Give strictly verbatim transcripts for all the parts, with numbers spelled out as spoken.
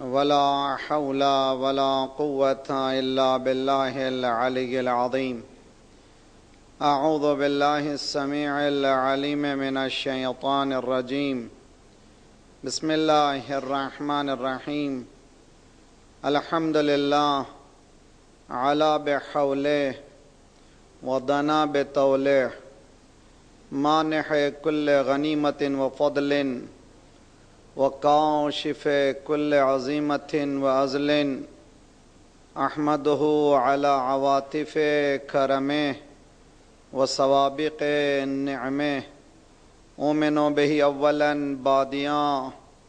ولا حول ولا قوة إلا بالله العلي العظيم. أعوذ بالله السميع العليم من الشيطان الرجيم. بسم الله الرحمن الرحيم. الحمد لله على بحوله ودنا بطوله مانح كل غنيمة وفضل وكاشف كل عزيمة وأزل. أحمده على عواطف كرمه وسوابق نعمه. أؤمن به أولا باديا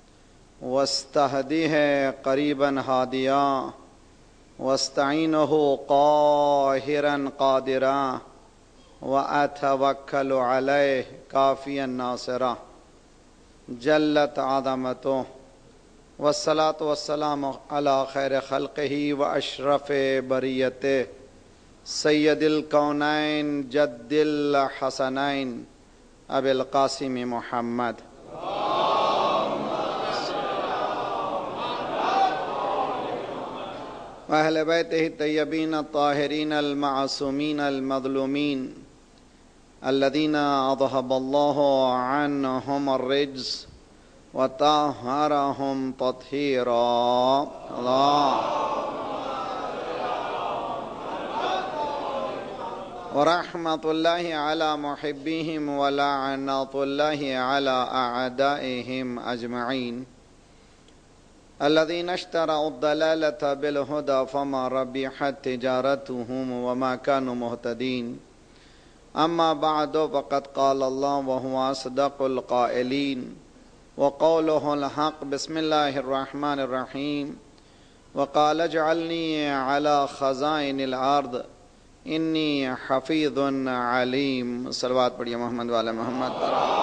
واستهديه قريبا هاديا واستعينه قاهرا قادرا وأتوكل عليه كافيا ناصرا. جلت عظمته والصلاة والسلام على خير خلقه وأشرف بريته سيد الكونين جد الحسنين أبي القاسم محمد وأهل بيته الطيبين الطاهرين المعصومين المظلومين الذين أذهب الله عنهم الرجس وطهرهم تطهيرا. الله ورحمة الله على محبيهم ولعنة الله على أعدائهم أجمعين الذين اشتروا الضلالة بالهدى فما ربحت تجارتهم وما كانوا مهتدين. أما بعد فقد قال الله وهو أصدق القائلين وقوله الحق. بسم الله الرحمن الرحيم. وقال اجعلني على خزائن الأرض إني حفيظ عليم. صلوات پڑھیے محمد والے محمد.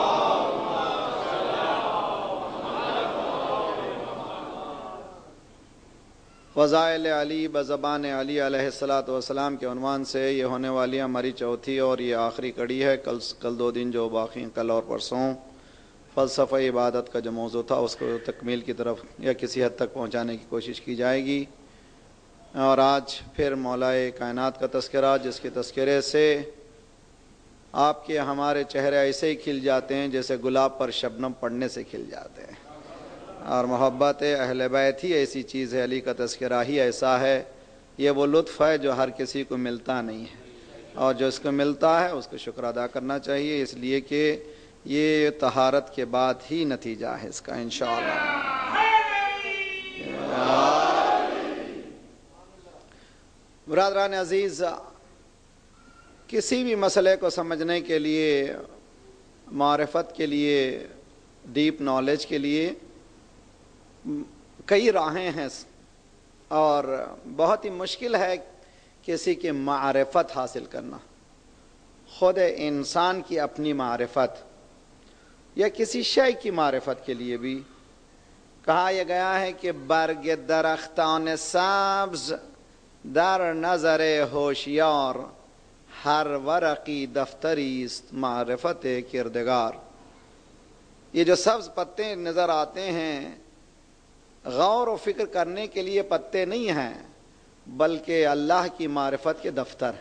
فضائل علی بزبان علی علیہ الصلاۃ والسلام کے عنوان سے یہ ہونے والی ہماری چوتھی اور یہ آخری کڑی ہے. کل کل دو دن جو باقی کل اور پرسوں فلسفہ عبادت کا جو موضوع تھا اس کو تکمیل کی طرف یا کسی حد تک پہنچانے کی کوشش کی جائے گی. اور آج پھر مولائے کائنات کا تذکرہ جس کے تذکرے سے آپ کے ہمارے چہرے ایسے ہی کھل جاتے ہیں جیسے گلاب پر شبنم پڑنے سے کھل جاتے ہیں. اور محبت اہل بیت ہی ایسی چیز ہے, علی کا تذکرہ ہی ایسا ہے. یہ وہ لطف ہے جو ہر کسی کو ملتا نہیں ہے, اور جو اس کو ملتا ہے اس کو شکر ادا کرنا چاہیے, اس لیے کہ یہ طہارت کے بعد ہی نتیجہ ہے اس کا انشاءاللہ. برادران عزیز, کسی بھی مسئلے کو سمجھنے کے لیے, معرفت کے لیے, ڈیپ نالج کے لیے کئی راہیں ہیں, اور بہت ہی مشکل ہے کسی کی معرفت حاصل کرنا. خود انسان کی اپنی معرفت یا کسی شے کی معرفت کے لیے بھی کہا یہ گیا ہے کہ برگ درختان سبز در نظر ہوشیار ہر ورقی دفتری است معرفت کردگار. یہ جو سبز پتے نظر آتے ہیں غور و فکر کرنے کے لیے پتے نہیں ہیں, بلکہ اللہ کی معرفت کے دفتر.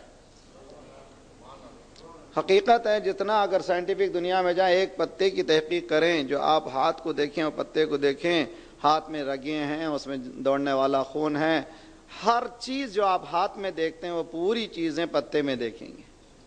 حقیقت ہے جتنا اگر سائنٹیفک دنیا میں جائیں ایک پتے کی تحقیق کریں, جو آپ ہاتھ کو دیکھیں اور پتے کو دیکھیں, ہاتھ میں رگیں ہیں, اس میں دوڑنے والا خون ہے, ہر چیز جو آپ ہاتھ میں دیکھتے ہیں وہ پوری چیزیں پتے میں دیکھیں گے,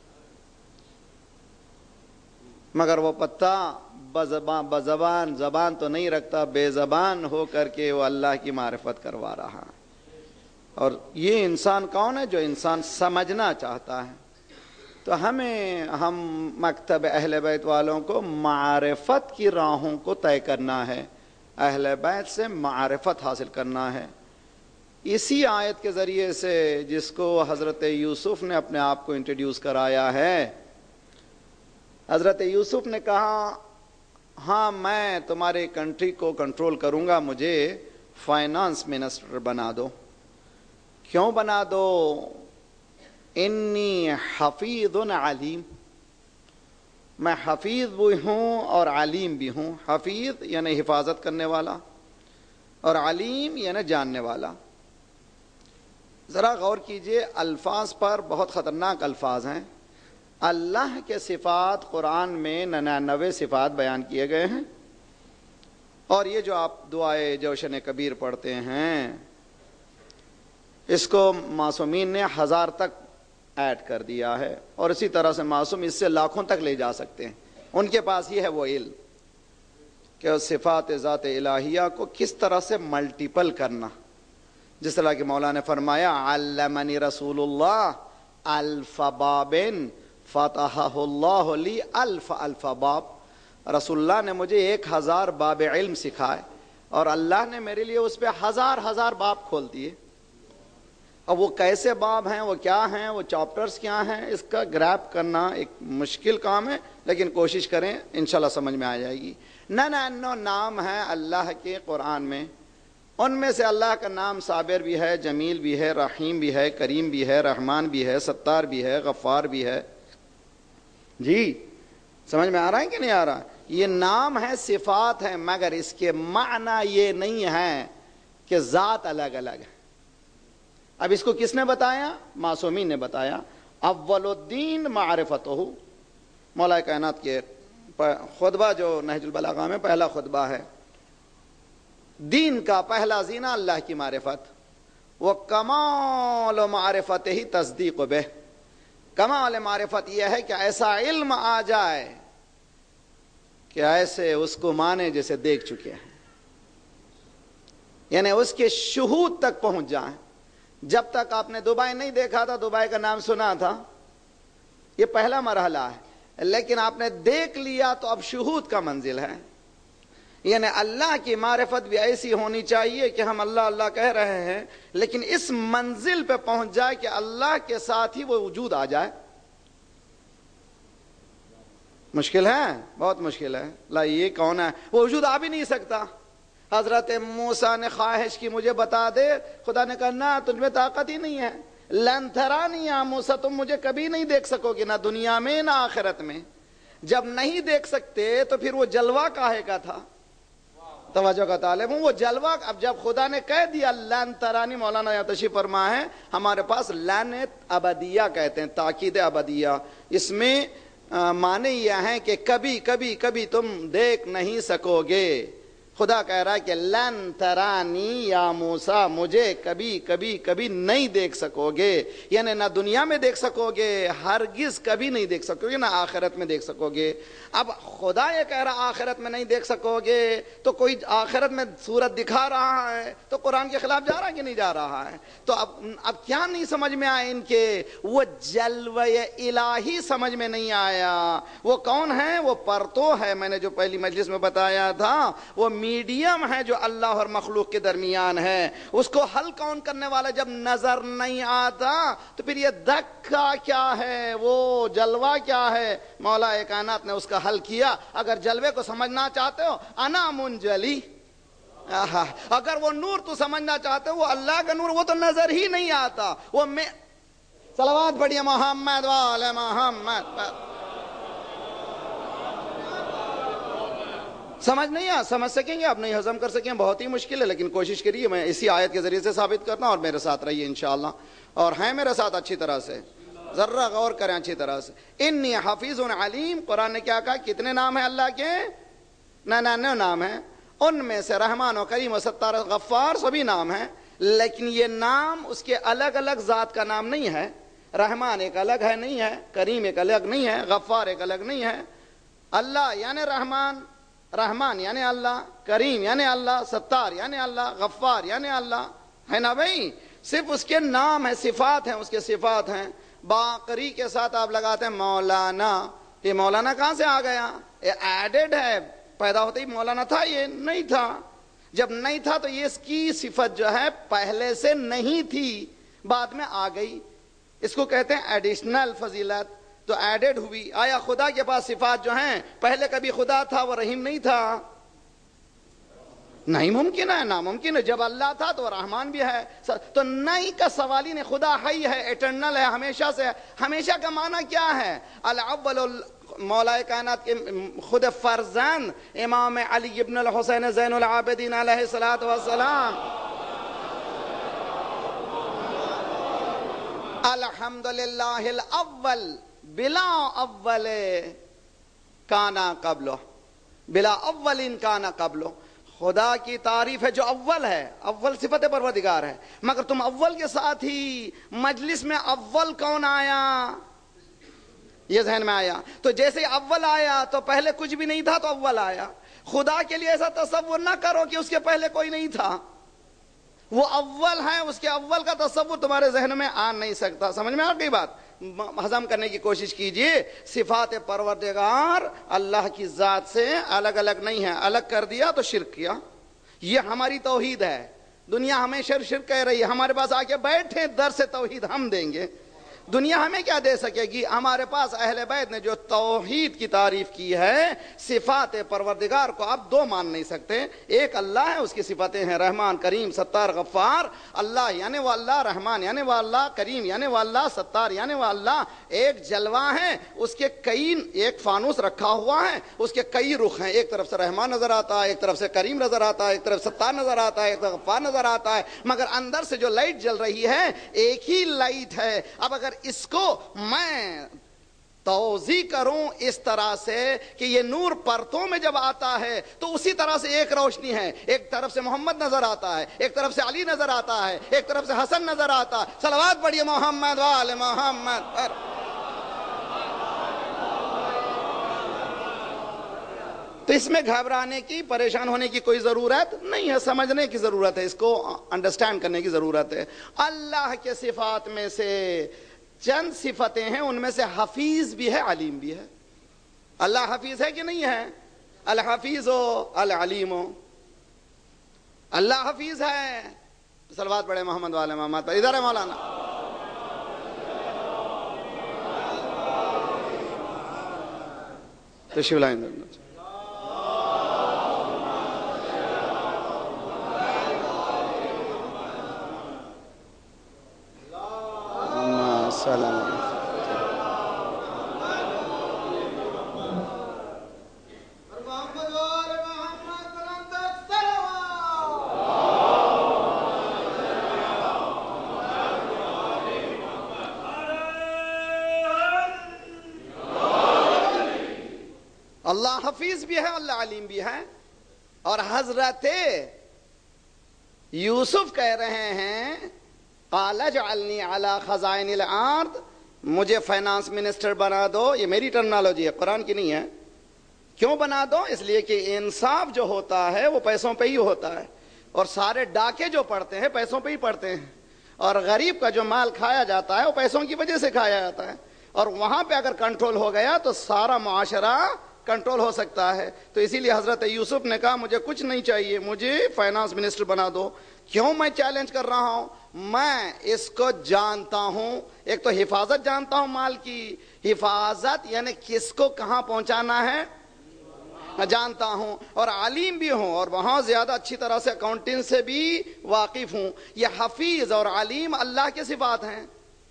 مگر وہ پتا بزبان بزبان زبان تو نہیں رکھتا, بے زبان ہو کر کے وہ اللہ کی معرفت کروا رہا. اور یہ انسان کون ہے؟ جو انسان سمجھنا چاہتا ہے. تو ہمیں ہم مکتب اہل بیت والوں کو معرفت کی راہوں کو طے کرنا ہے, اہل بیت سے معرفت حاصل کرنا ہے. اسی آیت کے ذریعے سے جس کو حضرت یوسف نے اپنے آپ کو انٹروڈیوس کرایا ہے. حضرت یوسف نے کہا ہاں میں تمہاری کنٹری کو کنٹرول کروں گا, مجھے فائنانس منسٹر بنا دو. کیوں بنا دو؟ انی حفیظ علیم, میں حفیظ بھی ہوں اور علیم بھی ہوں. حفیظ یعنی حفاظت کرنے والا, اور علیم یعنی جاننے والا. ذرا غور کیجئے الفاظ پر، بہت خطرناک الفاظ ہیں. اللہ کے صفات قرآن میں ننانوے صفات بیان کیے گئے ہیں، اور یہ جو آپ دعائے جوشن کبیر پڑھتے ہیں اس کو معصومین نے ہزار تک ایڈ کر دیا ہے، اور اسی طرح سے معصوم اس سے لاکھوں تک لے جا سکتے ہیں. ان کے پاس یہ ہے وہ علم کہ صفات ذات الہیہ کو کس طرح سے ملٹیپل کرنا. جس طرح کہ مولا نے فرمایا علمنی رسول اللہ الف باب فتحہ اللہ لی الف الف باب. رسول اللہ نے مجھے ایک ہزار باب علم سکھائے اور اللہ نے میرے لیے اس پہ ہزار ہزار باب کھول دیے. اب وہ کیسے باب ہیں، وہ کیا ہیں، وہ چاپٹرز کیا ہیں، اس کا گریپ کرنا ایک مشکل کام ہے، لیکن کوشش کریں انشاءاللہ سمجھ میں آ جائے گی. ننانو نام ہیں اللہ کے قرآن میں، ان میں سے اللہ کا نام صابر بھی ہے، جمیل بھی ہے، رحیم بھی ہے، کریم بھی ہے، رحمان بھی ہے، ستار بھی ہے، غفار بھی ہے. جی سمجھ میں آ رہا ہے کہ نہیں آ رہا؟ یہ نام ہے، صفات ہیں، مگر اس کے معنی یہ نہیں ہے کہ ذات الگ الگ ہے. اب اس کو کس نے بتایا؟ معصومین نے بتایا. اول الدین معرفتہ، مولا کائنات کے خطبہ جو نہج البلاغہ میں پہلا خطبہ ہے. دین کا پہلا زینہ اللہ کی معرفت، وہ کمال و معرفت ہی تصدیق بہ. کمال معرفت یہ ہے کہ ایسا علم آ جائے کہ ایسے اس کو مانے جیسے دیکھ چکے ہیں، یعنی اس کے شہود تک پہنچ جائیں. جب تک آپ نے دبئی نہیں دیکھا تھا، دبئی کا نام سنا تھا، یہ پہلا مرحلہ ہے، لیکن آپ نے دیکھ لیا تو اب شہود کا منزل ہے. یعنی اللہ کی معرفت بھی ایسی ہونی چاہیے کہ ہم اللہ اللہ کہہ رہے ہیں لیکن اس منزل پہ پہنچ جائے کہ اللہ کے ساتھ ہی وہ وجود آ جائے. مشکل ہے، بہت مشکل ہے. لا یہ کون ہے؟ وہ وجود آ بھی نہیں سکتا. حضرت موسیٰ نے خواہش کی مجھے بتا دے، خدا نے کہا نہ، تجھ میں طاقت ہی نہیں ہے. لن ترانی یا موسیٰ، تم مجھے کبھی نہیں دیکھ سکو گے، نہ دنیا میں نہ آخرت میں. جب نہیں دیکھ سکتے تو پھر وہ جلوہ کاہے کا تھا؟ توجہ کا طالب ہوں، وہ جلوہ. اب جب خدا نے کہہ دیا لن ترانی، مولانا یا تشریف فرما ہے ہمارے پاس لن ابدیہ کہتے ہیں، تاکید ابدیہ. اس میں معنی یہ ہے کہ کبھی کبھی کبھی تم دیکھ نہیں سکو گے. خدا کہہ رہا ہے کہ لن ترانی یا موسیٰ، مجھے کبھی کبھی کبھی نہیں دیکھ سکو گے. یعنی نہ دنیا میں دیکھ سکو گے، ہرگز کبھی نہیں دیکھ سکو گے، نہ آخرت میں دیکھ سکو گے. اب خدا یہ کہہ رہا آخرت میں نہیں دیکھ سکو گے، تو کوئی آخرت میں صورت دکھا رہا ہے تو قرآن کے خلاف جا رہا ہے کہ نہیں جا رہا ہے؟ تو اب اب کیا نہیں سمجھ میں آئے ان کے؟ وہ جلوہ الہی سمجھ میں نہیں آیا. وہ کون ہے؟ وہ پرتو ہے. میں نے جو پہلی مجلس میں بتایا تھا، وہ میڈیم ہے جو اللہ اور مخلوق کے درمیان ہے. اس کو حل کون کرنے والا جب نظر نہیں آتا تو پھر یہ دھکا کیا ہے، وہ جلوہ کیا ہے؟ مولا کائنات نے اس کا حل کیا. اگر جلوے کو سمجھنا چاہتے ہو، انا منجلی. اگر وہ نور تو سمجھنا چاہتے ہو، وہ اللہ کا نور، وہ تو نظر ہی نہیں آتا. وہ میں صلوات پڑھیے محمد والے محمد. سمجھ نہیں آ سمجھ سکیں گے آپ، نہیں ہضم کر سکیں، بہت ہی مشکل ہے، لیکن کوشش کریے میں اسی آیت کے ذریعے سے ثابت کرنا، اور میرے ساتھ رہیے انشاءاللہ، اور ہیں میرے ساتھ اچھی طرح سے. ذرا غور کریں اچھی طرح سے. انی حفیظ علیم. قرآن نے کیا کہا؟ کتنے نام ہیں اللہ کے؟ ننانوے نام ہیں. ان میں سے رحمان و کریم و ستار غفار سبھی نام ہیں، لیکن یہ نام اس کے الگ الگ ذات کا نام نہیں ہے. رحمان ایک الگ ہے نہیں ہے، کریم ایک الگ نہیں ہے، غفار ایک الگ نہیں ہے. اللہ یعنی رحمان، رحمان یعنی اللہ، کریم یعنی اللہ، ستار یعنی اللہ، غفار یعنی اللہ، ہے نا بھائی؟ صرف اس کے نام ہیں، صفات ہیں، اس کے صفات ہیں. باقری کے ساتھ آپ لگاتے ہیں مولانا. یہ مولانا کہاں سے آ گیا؟ یہ ایڈڈ ہے. پیدا ہوتے ہی مولانا تھا؟ یہ نہیں تھا. جب نہیں تھا تو یہ اس کی صفت جو ہے پہلے سے نہیں تھی، بعد میں آ گئی. اس کو کہتے ہیں ایڈیشنل فضیلت، تو ایڈڈ ہوئی. آیا خدا کے پاس صفات جو ہیں پہلے کبھی خدا تھا وہ رحیم نہیں تھا؟ نہیں ممکن ہے، ناممکن ہے. جب اللہ تھا تو رحمان بھی ہے. تو نہیں کا سوال ہی نہیں. خدا حی ہے، ایٹرنل ہے، ہمیشہ سے ہے. ہمیشہ کا معنی کیا ہے؟ الاول مولا کائنات کے خود فرزند امام علی ابن الحسین زین العابدین علیہ الصلوۃ والسلام الحمدللہ الاول بلا اول کانا قبلو، بلا اول کانا قبلو، خدا کی تعریف ہے جو اول ہے، اول صفت پروردگار ہے، مگر تم اول کے ساتھ ہی مجلس میں اول کون آیا یہ ذہن میں آیا، تو جیسے اول آیا تو پہلے کچھ بھی نہیں تھا تو اول آیا۔ خدا کے لیے ایسا تصور نہ کرو کہ اس کے پہلے کوئی نہیں تھا، وہ اول ہے، اس کے اول کا تصور تمہارے ذہن میں آ نہیں سکتا۔ سمجھ میں آ گئی بات؟ ہضم کرنے کی کوشش کیجئے۔ صفات پروردگار اللہ کی ذات سے الگ الگ نہیں ہے، الگ کر دیا تو شرک کیا۔ یہ ہماری توحید ہے۔ دنیا ہمیں شرک شرک کہہ رہی ہے، ہمارے پاس آ کے بیٹھے درس توحید ہم دیں گے۔ دنیا ہمیں کیا دے سکے گی؟ ہمارے پاس اہل بیت نے جو توحید کی تعریف کی ہے، صفات پروردگار کو آپ دو مان نہیں سکتے، ایک اللہ ہے، اس کی صفاتیں ہیں رحمان، کریم، ستار، غفار۔ اللہ یعنی وہ اللہ، رحمان یعنی وہ اللہ، کریم یعنی وہ اللہ، ستار یعنی وہ اللہ۔ ایک جلوہ ہے، اس کے کئی، ایک فانوس رکھا ہوا ہے، اس کے کئی رخ ہیں، ایک طرف سے رحمان نظر آتا ہے، ایک طرف سے کریم نظر آتا ہے، ایک طرف ستار نظر آتا ہے، ایک طرف غفار نظر آتا ہے، مگر اندر سے جو لائٹ جل رہی ہے ایک ہی لائٹ ہے۔ اب اگر اس کو میں توضیح کروں اس طرح سے کہ یہ نور پرتوں میں جب آتا ہے تو اسی طرح سے ایک روشنی ہے، ایک طرف سے محمد نظر آتا ہے، ایک طرف سے علی نظر آتا ہے، ایک طرف سے حسن نظر آتا ہے۔ صلوات پڑھیے محمد وآل محمد پر۔ تو اس میں گھبرانے کی، پریشان ہونے کی کوئی ضرورت نہیں ہے، سمجھنے کی ضرورت ہے، اس کو انڈرسٹینڈ کرنے کی ضرورت ہے۔ اللہ کے صفات میں سے چند صفتیں ہیں، ان میں سے حفیظ بھی ہے، علیم بھی ہے۔ اللہ حفیظ ہے کہ نہیں ہے؟ الحفیظ ہو العلیم ہو، اللہ حفیظ ہے۔ صلوات پڑھے محمد والے محمد پر۔ ادھر ہے مولانا، تشریف لائیں۔ سلام اللہ حفیظ بھی ہے، اللہ علیم بھی ہے۔ اور حضرت یوسف کہہ رہے ہیں قال اجعلنی علی خزائن الارض، مجھے فائنانس منسٹر بنا دو۔ یہ میری ٹرمنالوجی ہے، قرآن کی نہیں ہے۔ کیوں بنا دو؟ اس لیے کہ انصاف جو ہوتا ہے وہ پیسوں پہ ہی ہوتا ہے، اور سارے ڈاکے جو پڑتے ہیں پیسوں پہ ہی پڑتے ہیں، اور غریب کا جو مال کھایا جاتا ہے وہ پیسوں کی وجہ سے کھایا جاتا ہے، اور وہاں پہ اگر کنٹرول ہو گیا تو سارا معاشرہ کنٹرول ہو سکتا ہے۔ تو اسی لیے حضرت یوسف نے کہا مجھے کچھ نہیں چاہیے، مجھے فائنانس منسٹر بنا دو۔ کیوں میں چیلنج کر رہا ہوں؟ میں اس کو جانتا ہوں، ایک تو حفاظت جانتا ہوں مال کی، حفاظت یعنی کس کو کہاں پہنچانا ہے جانتا ہوں، اور علیم بھی ہوں، اور بہت زیادہ اچھی طرح سے اکاؤنٹنگ سے بھی واقف ہوں۔ یہ حفیظ اور علیم اللہ کے صفات ہیں۔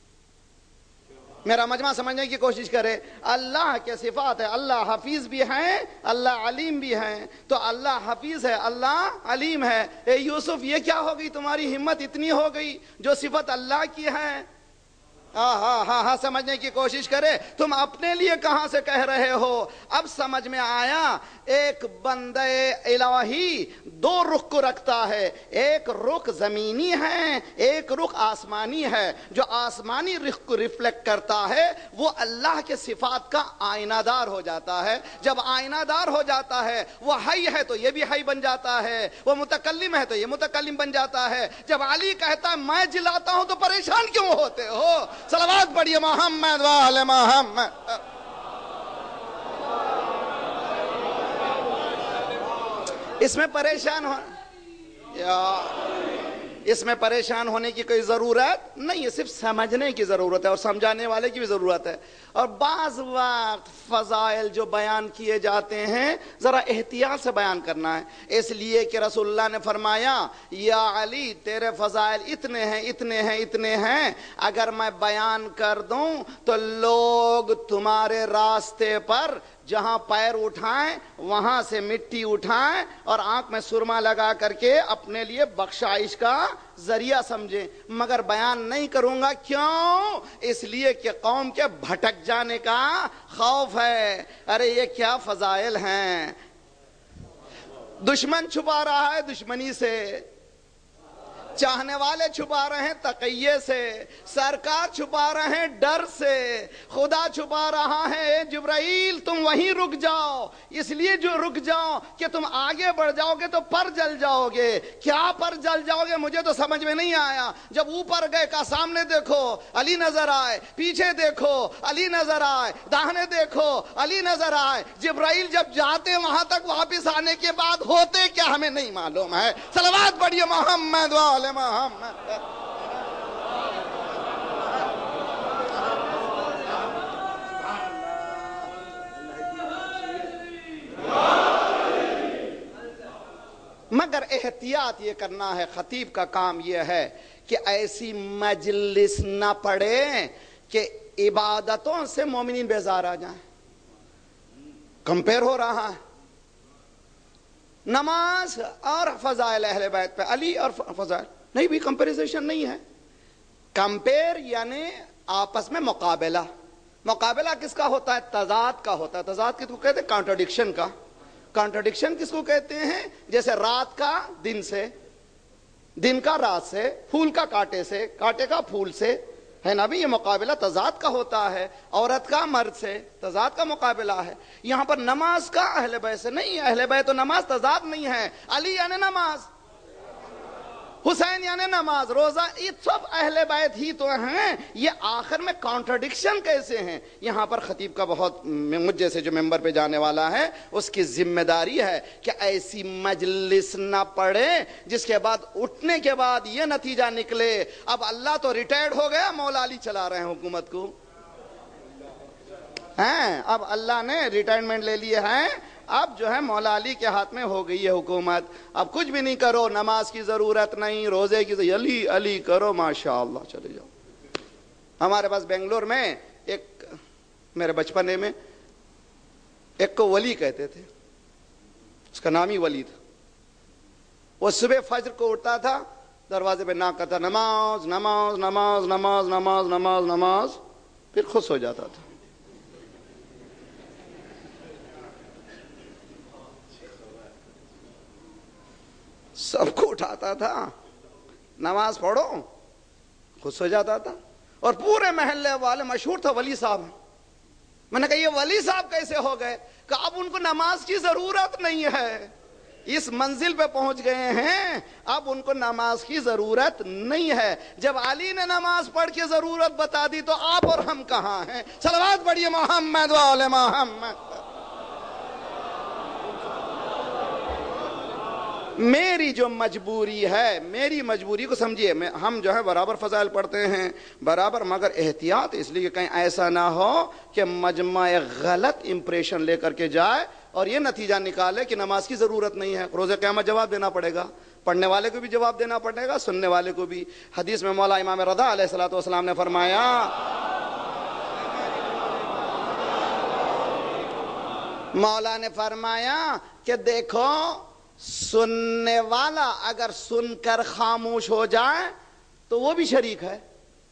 میرا مجمع سمجھنے کی کوشش کرے، اللہ کے صفات ہے، اللہ حفیظ بھی ہیں، اللہ علیم بھی ہیں۔ تو اللہ حفیظ ہے، اللہ علیم ہے۔ اے یوسف یہ کیا ہو گئی تمہاری ہمت اتنی ہو گئی جو صفت اللہ کی ہے؟ ہاں ہاں ہاں ہاں سمجھنے کی کوشش کرے، تم اپنے لیے کہاں سے کہہ رہے ہو؟ اب سمجھ میں آیا، ایک بندے الہی دو رخ کو رکھتا ہے، ایک رخ زمینی ہے، ایک رخ آسمانی ہے۔ جو آسمانی رخ کو ریفلیکٹ کرتا ہے وہ اللہ کے صفات کا آئینہ دار ہو جاتا ہے۔ جب آئینہ دار ہو جاتا ہے، وہ حی ہے تو یہ بھی حی بن جاتا ہے، وہ متکلم ہے تو یہ متکلم بن جاتا ہے۔ جب علی کہتا ہے میں جلاتا ہوں تو پریشان کیوں ہوتے ہو؟ صلوات پڑھیے محمد وآل محمد۔ اس میں پریشان ہو، اس میں پریشان ہونے کی کوئی ضرورت نہیں ہے، صرف سمجھنے کی ضرورت ہے اور سمجھانے والے کی بھی ضرورت ہے۔ اور بعض وقت فضائل جو بیان کیے جاتے ہیں ذرا احتیاط سے بیان کرنا ہے، اس لیے کہ رسول اللہ نے فرمایا یا علی تیرے فضائل اتنے ہیں اتنے ہیں اتنے ہیں، اگر میں بیان کر دوں تو لوگ تمہارے راستے پر جہاں پیر اٹھائیں وہاں سے مٹی اٹھائیں اور آنکھ میں سرما لگا کر کے اپنے لیے بخشائش کا ذریعہ سمجھیں، مگر بیان نہیں کروں گا۔ کیوں؟ اس لیے کہ قوم کے بھٹک جانے کا خوف ہے۔ ارے یہ کیا فضائل ہیں! دشمن چھپا رہا ہے دشمنی سے، چاہنے والے چھپا رہے ہیں تقیے سے، سرکار چھپا رہے ہیں ڈر سے، خدا چھپا رہا ہے جبرائیل تم وہیں رک جاؤ، اس لیے جو رک جاؤ کہ تم آگے بڑھ جاؤ گے تو پر جل جاؤ گے۔ کیا پر جل جاؤ گے مجھے تو سمجھ میں نہیں آیا۔ جب اوپر گئے کا سامنے دیکھو علی نظر آئے، پیچھے دیکھو علی نظر آئے، داہنے دیکھو علی نظر آئے۔ جبرائیل جب جاتے وہاں تک واپس آنے کے بعد ہوتے کیا ہمیں نہیں معلوم ہے۔ صلوات پڑھیے محمد وآل محمد۔ مگر احتیاط یہ کرنا ہے، خطیب کا کام یہ ہے کہ ایسی مجلس نہ پڑے کہ عبادتوں سے مومنین بیزار آ جائیں۔ کمپیر ہو رہا ہے نماز اور فضائل اہل بیت پہ، علی اور فضائل نہیں بھی کمپیریزیشن نہیں ہے۔ کمپیر یعنی آپس میں مقابلہ۔ مقابلہ کس کا ہوتا ہے؟ تضاد کا ہوتا ہے۔ تضاد کس کو کہتے ہیں؟ کانٹرڈکشن کا۔ کانٹرڈکشن کس کو کہتے ہیں؟ جیسے رات کا دن سے، دن کا رات سے، پھول کا کانٹے سے، کانٹے کا پھول سے، ہے نا بھی؟ یہ مقابلہ تضاد کا ہوتا ہے۔ عورت کا مرد سے تضاد کا مقابلہ ہے۔ یہاں پر نماز کا اہل بیت سے نہیں ہے۔ اہل بیت تو نماز تضاد نہیں ہے۔ علی یعنی نماز، حسین یعنی نماز، روزہ، یہ سب اہل بیت ہی تو ہیں۔ یہ آخر میں کانٹرڈکشن کیسے ہیں؟ یہاں پر خطیب کا بہت، مجھ جیسے جو ممبر پہ جانے والا ہے اس کی ذمہ داری ہے کہ ایسی مجلس نہ پڑے جس کے بعد اٹھنے کے بعد یہ نتیجہ نکلے اب اللہ تو ریٹائرڈ ہو گیا، مولا علی چلا رہے ہیں حکومت کو، ہیں اب اللہ نے ریٹائرمنٹ لے لیے ہیں، اب جو ہے مولا علی کے ہاتھ میں ہو گئی ہے حکومت، اب کچھ بھی نہیں کرو، نماز کی ضرورت نہیں، روزے کی ضرورت، علی علی کرو ماشاءاللہ چلے جاؤ۔ ہمارے پاس بنگلور میں ایک، میرے بچپنے میں ایک کو ولی کہتے تھے، اس کا نام ہی ولی تھا۔ وہ صبح فجر کو اٹھتا تھا، دروازے پہ ناک کرتا، نماز نماز نماز نماز نماز نماز نماز، پھر خوش ہو جاتا تھا۔ سب کو اٹھاتا تھا، نماز پڑھو، خوش ہو جاتا تھا، اور پورے محلے والے، مشہور تھا ولی صاحب۔ میں نے کہا یہ ولی صاحب کیسے ہو گئے؟ کہ اب ان کو نماز کی ضرورت نہیں ہے، اس منزل پہ پہنچ گئے ہیں، اب ان کو نماز کی ضرورت نہیں ہے۔ جب علی نے نماز پڑھ کے ضرورت بتا دی تو آپ اور ہم کہاں ہیں؟ صلوات پڑھیے محمد وآل محمد۔ میری جو مجبوری ہے، میری مجبوری کو سمجھیے، ہم جو ہے برابر فضائل پڑھتے ہیں برابر، مگر احتیاط اس لیے کہ کہیں ایسا نہ ہو کہ مجمع غلط امپریشن لے کر کے جائے اور یہ نتیجہ نکالے کہ نماز کی ضرورت نہیں ہے۔ روز قیامت جواب دینا پڑے گا، پڑھنے والے کو بھی جواب دینا پڑے گا، سننے والے کو بھی۔ حدیث میں مولا امام رضا علیہ الصلوۃ والسلام نے فرمایا، مولا نے فرمایا کہ دیکھو سننے والا اگر سن کر خاموش ہو جائے تو وہ بھی شریک ہے۔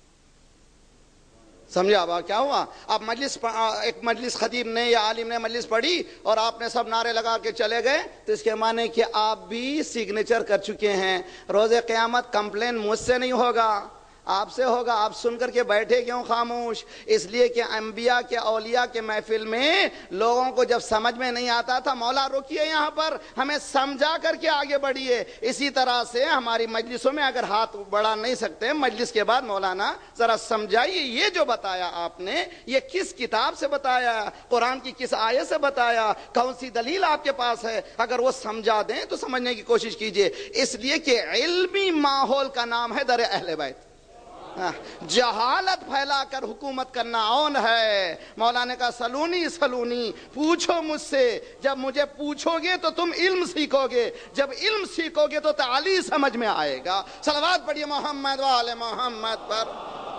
سمجھا اب کیا ہوا؟ اب مجلس، ایک مجلس خطیب نے یا عالم نے مجلس پڑھی اور آپ نے سب نعرے لگا کے چلے گئے تو اس کے معنی کہ آپ بھی سگنیچر کر چکے ہیں، روز قیامت کمپلین مجھ سے نہیں ہوگا، آپ سے ہوگا. آپ سن کر کے بیٹھے کیوں خاموش؟ اس لیے کہ انبیاء کے اولیاء کے محفل میں لوگوں کو جب سمجھ میں نہیں آتا تھا مولا روکیے یہاں پر ہمیں سمجھا کر کے آگے بڑھیے. اسی طرح سے ہماری مجلسوں میں اگر ہاتھ بڑھا نہیں سکتے مجلس کے بعد مولانا ذرا سمجھائیے یہ جو بتایا آپ نے یہ کس کتاب سے بتایا, قرآن کی کس آیت سے بتایا, کون سی دلیل آپ کے پاس ہے؟ اگر وہ سمجھا دیں تو سمجھنے کی کوشش کیجیے. اس لیے کہ علمی ماحول کا نام ہے در اہل بیت. جہالت پھیلا کر حکومت کرنا اون ہے. مولا نے کہا سلونی سلونی, پوچھو مجھ سے, جب مجھے پوچھو گے تو تم علم سیکھو گے, جب علم سیکھو گے تو تعالی سمجھ میں آئے گا. صلوات پڑھیے محمد وآل محمد پر.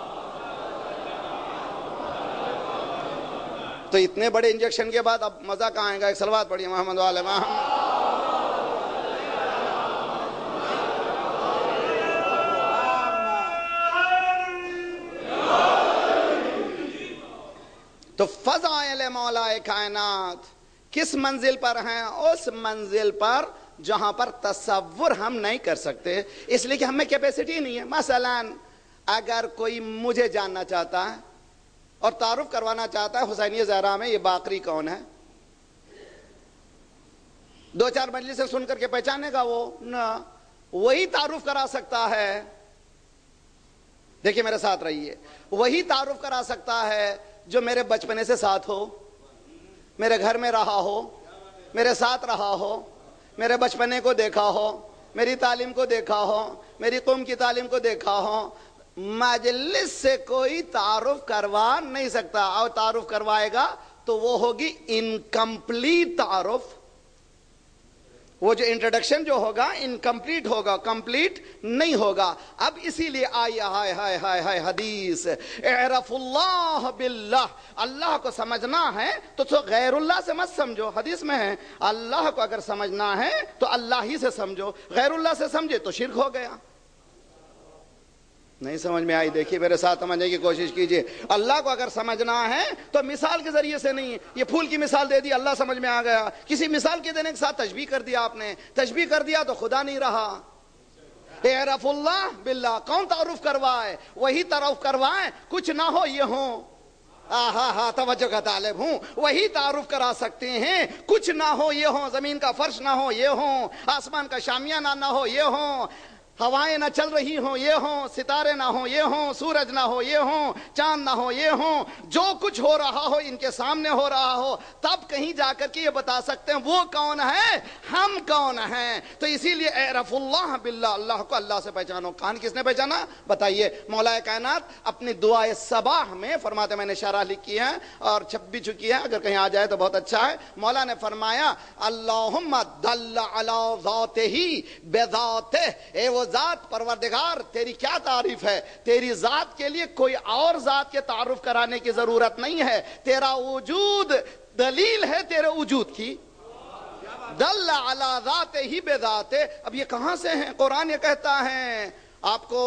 تو اتنے بڑے انجیکشن کے بعد اب مزہ کہاں آئے گا؟ ایک صلوات پڑھیے محمد وآل محمد. تو فضائل مولا کائنات کس منزل پر ہیں؟ اس منزل پر جہاں پر تصور ہم نہیں کر سکتے, اس لیے کہ ہم میں کیپیسٹی نہیں ہے. مثلا اگر کوئی مجھے جاننا چاہتا ہے اور تعارف کروانا چاہتا ہے حسینیہ زہرا میں یہ باقری کون ہے, دو چار مجلس سے سن کر کے پہچانے گا وہ نہ, وہی تعارف کرا سکتا ہے. دیکھیے میرے ساتھ رہیے, وہی تعارف کرا سکتا ہے جو میرے بچپنے سے ساتھ ہو, میرے گھر میں رہا ہو, میرے ساتھ رہا ہو, میرے بچپنے کو دیکھا ہو, میری تعلیم کو دیکھا ہو, میری قوم کی تعلیم کو دیکھا ہو. مجلس سے کوئی تعارف کروا نہیں سکتا, اور تعارف کروائے گا تو وہ ہوگی انکمپلیٹ تعارف. وہ جو انٹروڈکشن جو ہوگا انکمپلیٹ ہوگا, کمپلیٹ نہیں ہوگا. اب اسی لیے آئی ہائے ہائے ہائے ہائے حدیث, اعرف اللہ باللہ, اللہ کو سمجھنا ہے تو تو غیر اللہ سے مت سمجھو. حدیث میں ہے اللہ کو اگر سمجھنا ہے تو اللہ ہی سے سمجھو, غیر اللہ سے سمجھے تو شرک ہو گیا. نہیں سمجھ میں آئی؟ دیکھیے میرے ساتھ سمجھنے کی کوشش کیجئے. اللہ کو اگر سمجھنا ہے تو مثال کے ذریعے سے نہیں. یہ پھول کی مثال دے دی, اللہ سمجھ میں آ گیا. کسی مثال کے دینے کے ساتھ تشبیہ کر دیا آپ نے, تشبیہ کر دیا تو خدا نہیں رہا. اعرف اللہ باللہ, کون تعارف کروائے؟ وہی تعارف کروائے کچھ نہ ہو یہ ہوں. ہاں ہاں توجہ کا طالب ہوں. وہی تعارف کرا سکتے ہیں کچھ نہ ہو یہ ہوں, زمین کا فرش نہ ہو یہ ہوں, آسمان کا شامیانہ نہ ہو یہ ہوں, ہوائیں نہ چل رہی ہوں یہ ہوں, ستارے نہ ہوں یہ ہوں, سورج نہ ہو یہ ہوں, چاند نہ ہو یہ ہوں, جو کچھ ہو رہا ہو ان کے سامنے ہو رہا ہو, تب کہیں جا کر کے یہ بتا سکتے ہیں وہ کون ہے, ہم کون ہیں. تو اسی لیے اعرف اللہ باللہ, اللہ کو اللہ سے پہچانو. کان کس نے پہچانا بتائیے؟ مولا کائنات اپنی دعائے صباح میں فرماتے, میں نے شرح لکھی ہے اور چھپ بھی چکی ہے, اگر کہیں آ جائے تو بہت اچھا ہے. مولا نے فرمایا اللہم دل علی ذاتہ بذاتہ, اے وہ ذات پروردگار تیری کیا تعریف ہے, تیری ذات کے لیے کوئی اور ذات کے تعارف کرانے کی ضرورت نہیں ہے. تیرا وجود دلیل ہے تیرے وجود کی. دل علی ذاتہ بذاتہ, اب یہ کہاں سے ہیں؟ قرآن یہ کہتا ہے. آپ کو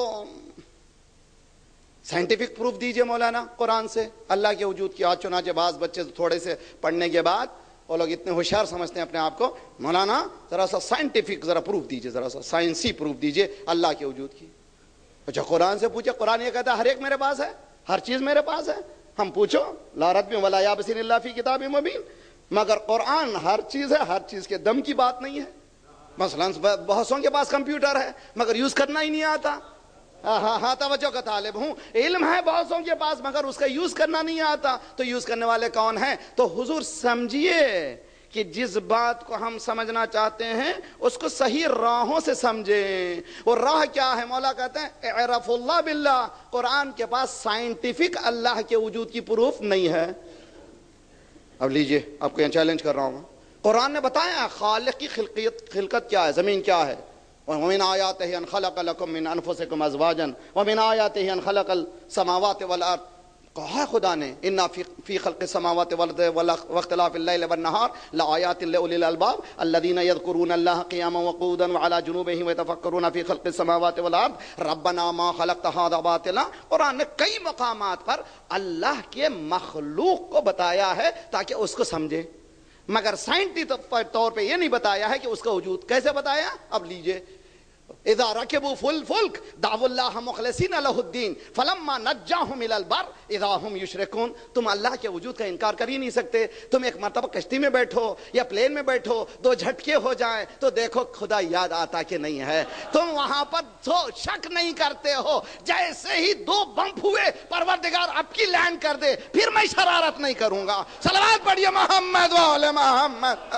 سائنٹیفک پروف دیجئے مولانا قرآن سے اللہ کے وجود کی. آج چنانچہ بعض بچے تھوڑے سے پڑھنے کے بعد وہ لوگ اتنے ہوشیار سمجھتے ہیں اپنے آپ کو, مولانا ذرا سا سائنٹیفک ذرا پروف دیجئے, ذرا سا سائنسی پروف دیجئے اللہ کے وجود کی. اچھا قرآن سے پوچھے, قرآن یہ کہتا ہے ہر ایک میرے پاس ہے, ہر چیز میرے پاس ہے. ہم پوچھو لا رتب ولا یابس الا فی کتاب مبین, مگر قرآن ہر چیز ہے, ہر چیز کے دم کی بات نہیں ہے. مثلا بہتوں کے پاس کمپیوٹر ہے مگر یوز کرنا ہی نہیں آتا. ہاں ہاں توجہ کا طالب ہوں. علم ہے بہتوں کے پاس مگر اس کا یوز کرنا نہیں آتا. تو یوز کرنے والے کون ہیں؟ تو حضور سمجھیے کہ جس بات کو ہم سمجھنا چاہتے ہیں اس کو صحیح راہوں سے سمجھیں. وہ راہ کیا ہے؟ مولا کہتے ہیں اعرف اللہ باللہ. قرآن کے پاس سائنٹیفک اللہ کے وجود کی پروف نہیں ہے. اب لیجئے, آپ کو یہاں چیلنج کر رہا ہوں. قرآن نے بتایا خالق کی خلقیت, خلقت کیا ہے, زمین کیا ہے. ومن آیاتہ ان خلق لکم من انفسکم ازواجا ومن آیاتہ ان خلق السماوات والارض. کہا خدا نے انا فی خلق السماوات والارض واختلاف اللیل والنہار لآیات لأولی الالباب الذین یذکرون اللہ قیاما وقعودا وعلی جنوبہم ویتفکرون فی خلق السماوات والارض ربنا ما خلقت ھذا باطلا. قرآن نے کئی مقامات پر اللہ کے مخلوق کو بتایا ہے تاکہ اس کو سمجھے, مگر سائنٹیفک طور پہ یہ نہیں بتایا ہے کہ اس کا وجود کیسے بتایا. اب لیجئے اذا ركبوا في الفلك دعوا الله مخلصين له الدين فلما نجاهم الى البر اذا هم يشركون. تم اللہ کے وجود کا انکار کر ہی نہیں سکتے. تم ایک مرتبہ کشتی میں بیٹھو یا پلین میں بیٹھو, دو جھٹکے ہو جائیں تو دیکھو خدا یاد آتا کہ نہیں ہے. تم وہاں پر تو شک نہیں کرتے ہو. جیسے ہی دو بمپ ہوئے پروردگار اب کی لینڈ کر دے پھر میں شرارت نہیں کروں گا. صلوات پڑھیے محمد و آل محمد.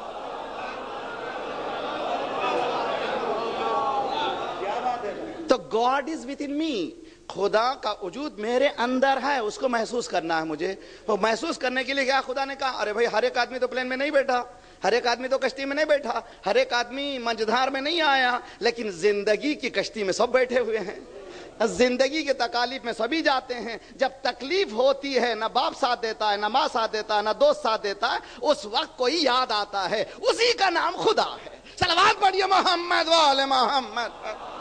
تو گاڈ از ود ان می, خدا کا وجود میرے اندر ہے, اس کو محسوس کرنا ہے مجھے. وہ محسوس کرنے کے لیے کیا خدا نے کہا, ارے بھائی ہر ایک آدمی تو پلین میں نہیں بیٹھا, ہر ایک آدمی تو کشتی میں نہیں بیٹھا, ہر ایک آدمی منجدھار میں نہیں آیا, لیکن زندگی کی کشتی میں سب بیٹھے ہوئے ہیں. زندگی کے تکالیف میں سبھی جاتے ہیں. جب تکلیف ہوتی ہے نہ باپ ساتھ دیتا ہے, نہ ماں ساتھ دیتا ہے, نہ دوست ساتھ دیتا ہے, اس وقت کوئی یاد آتا ہے, اسی کا نام خدا ہے. صلوات پڑھیے محمد و آل محمد.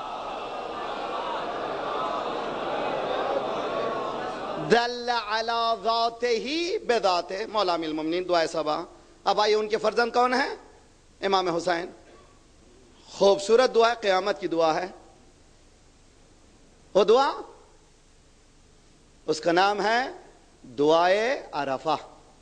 دل علی ذاتہ بذاتہ. مولا امیر المومنین دعائے صبا. اب آئیے ان کے فرزند کون ہیں؟ امام حسین. خوبصورت دعا ہے, قیامت کی دعا ہے. وہ دعا اس کا نام ہے دعائے عرفہ.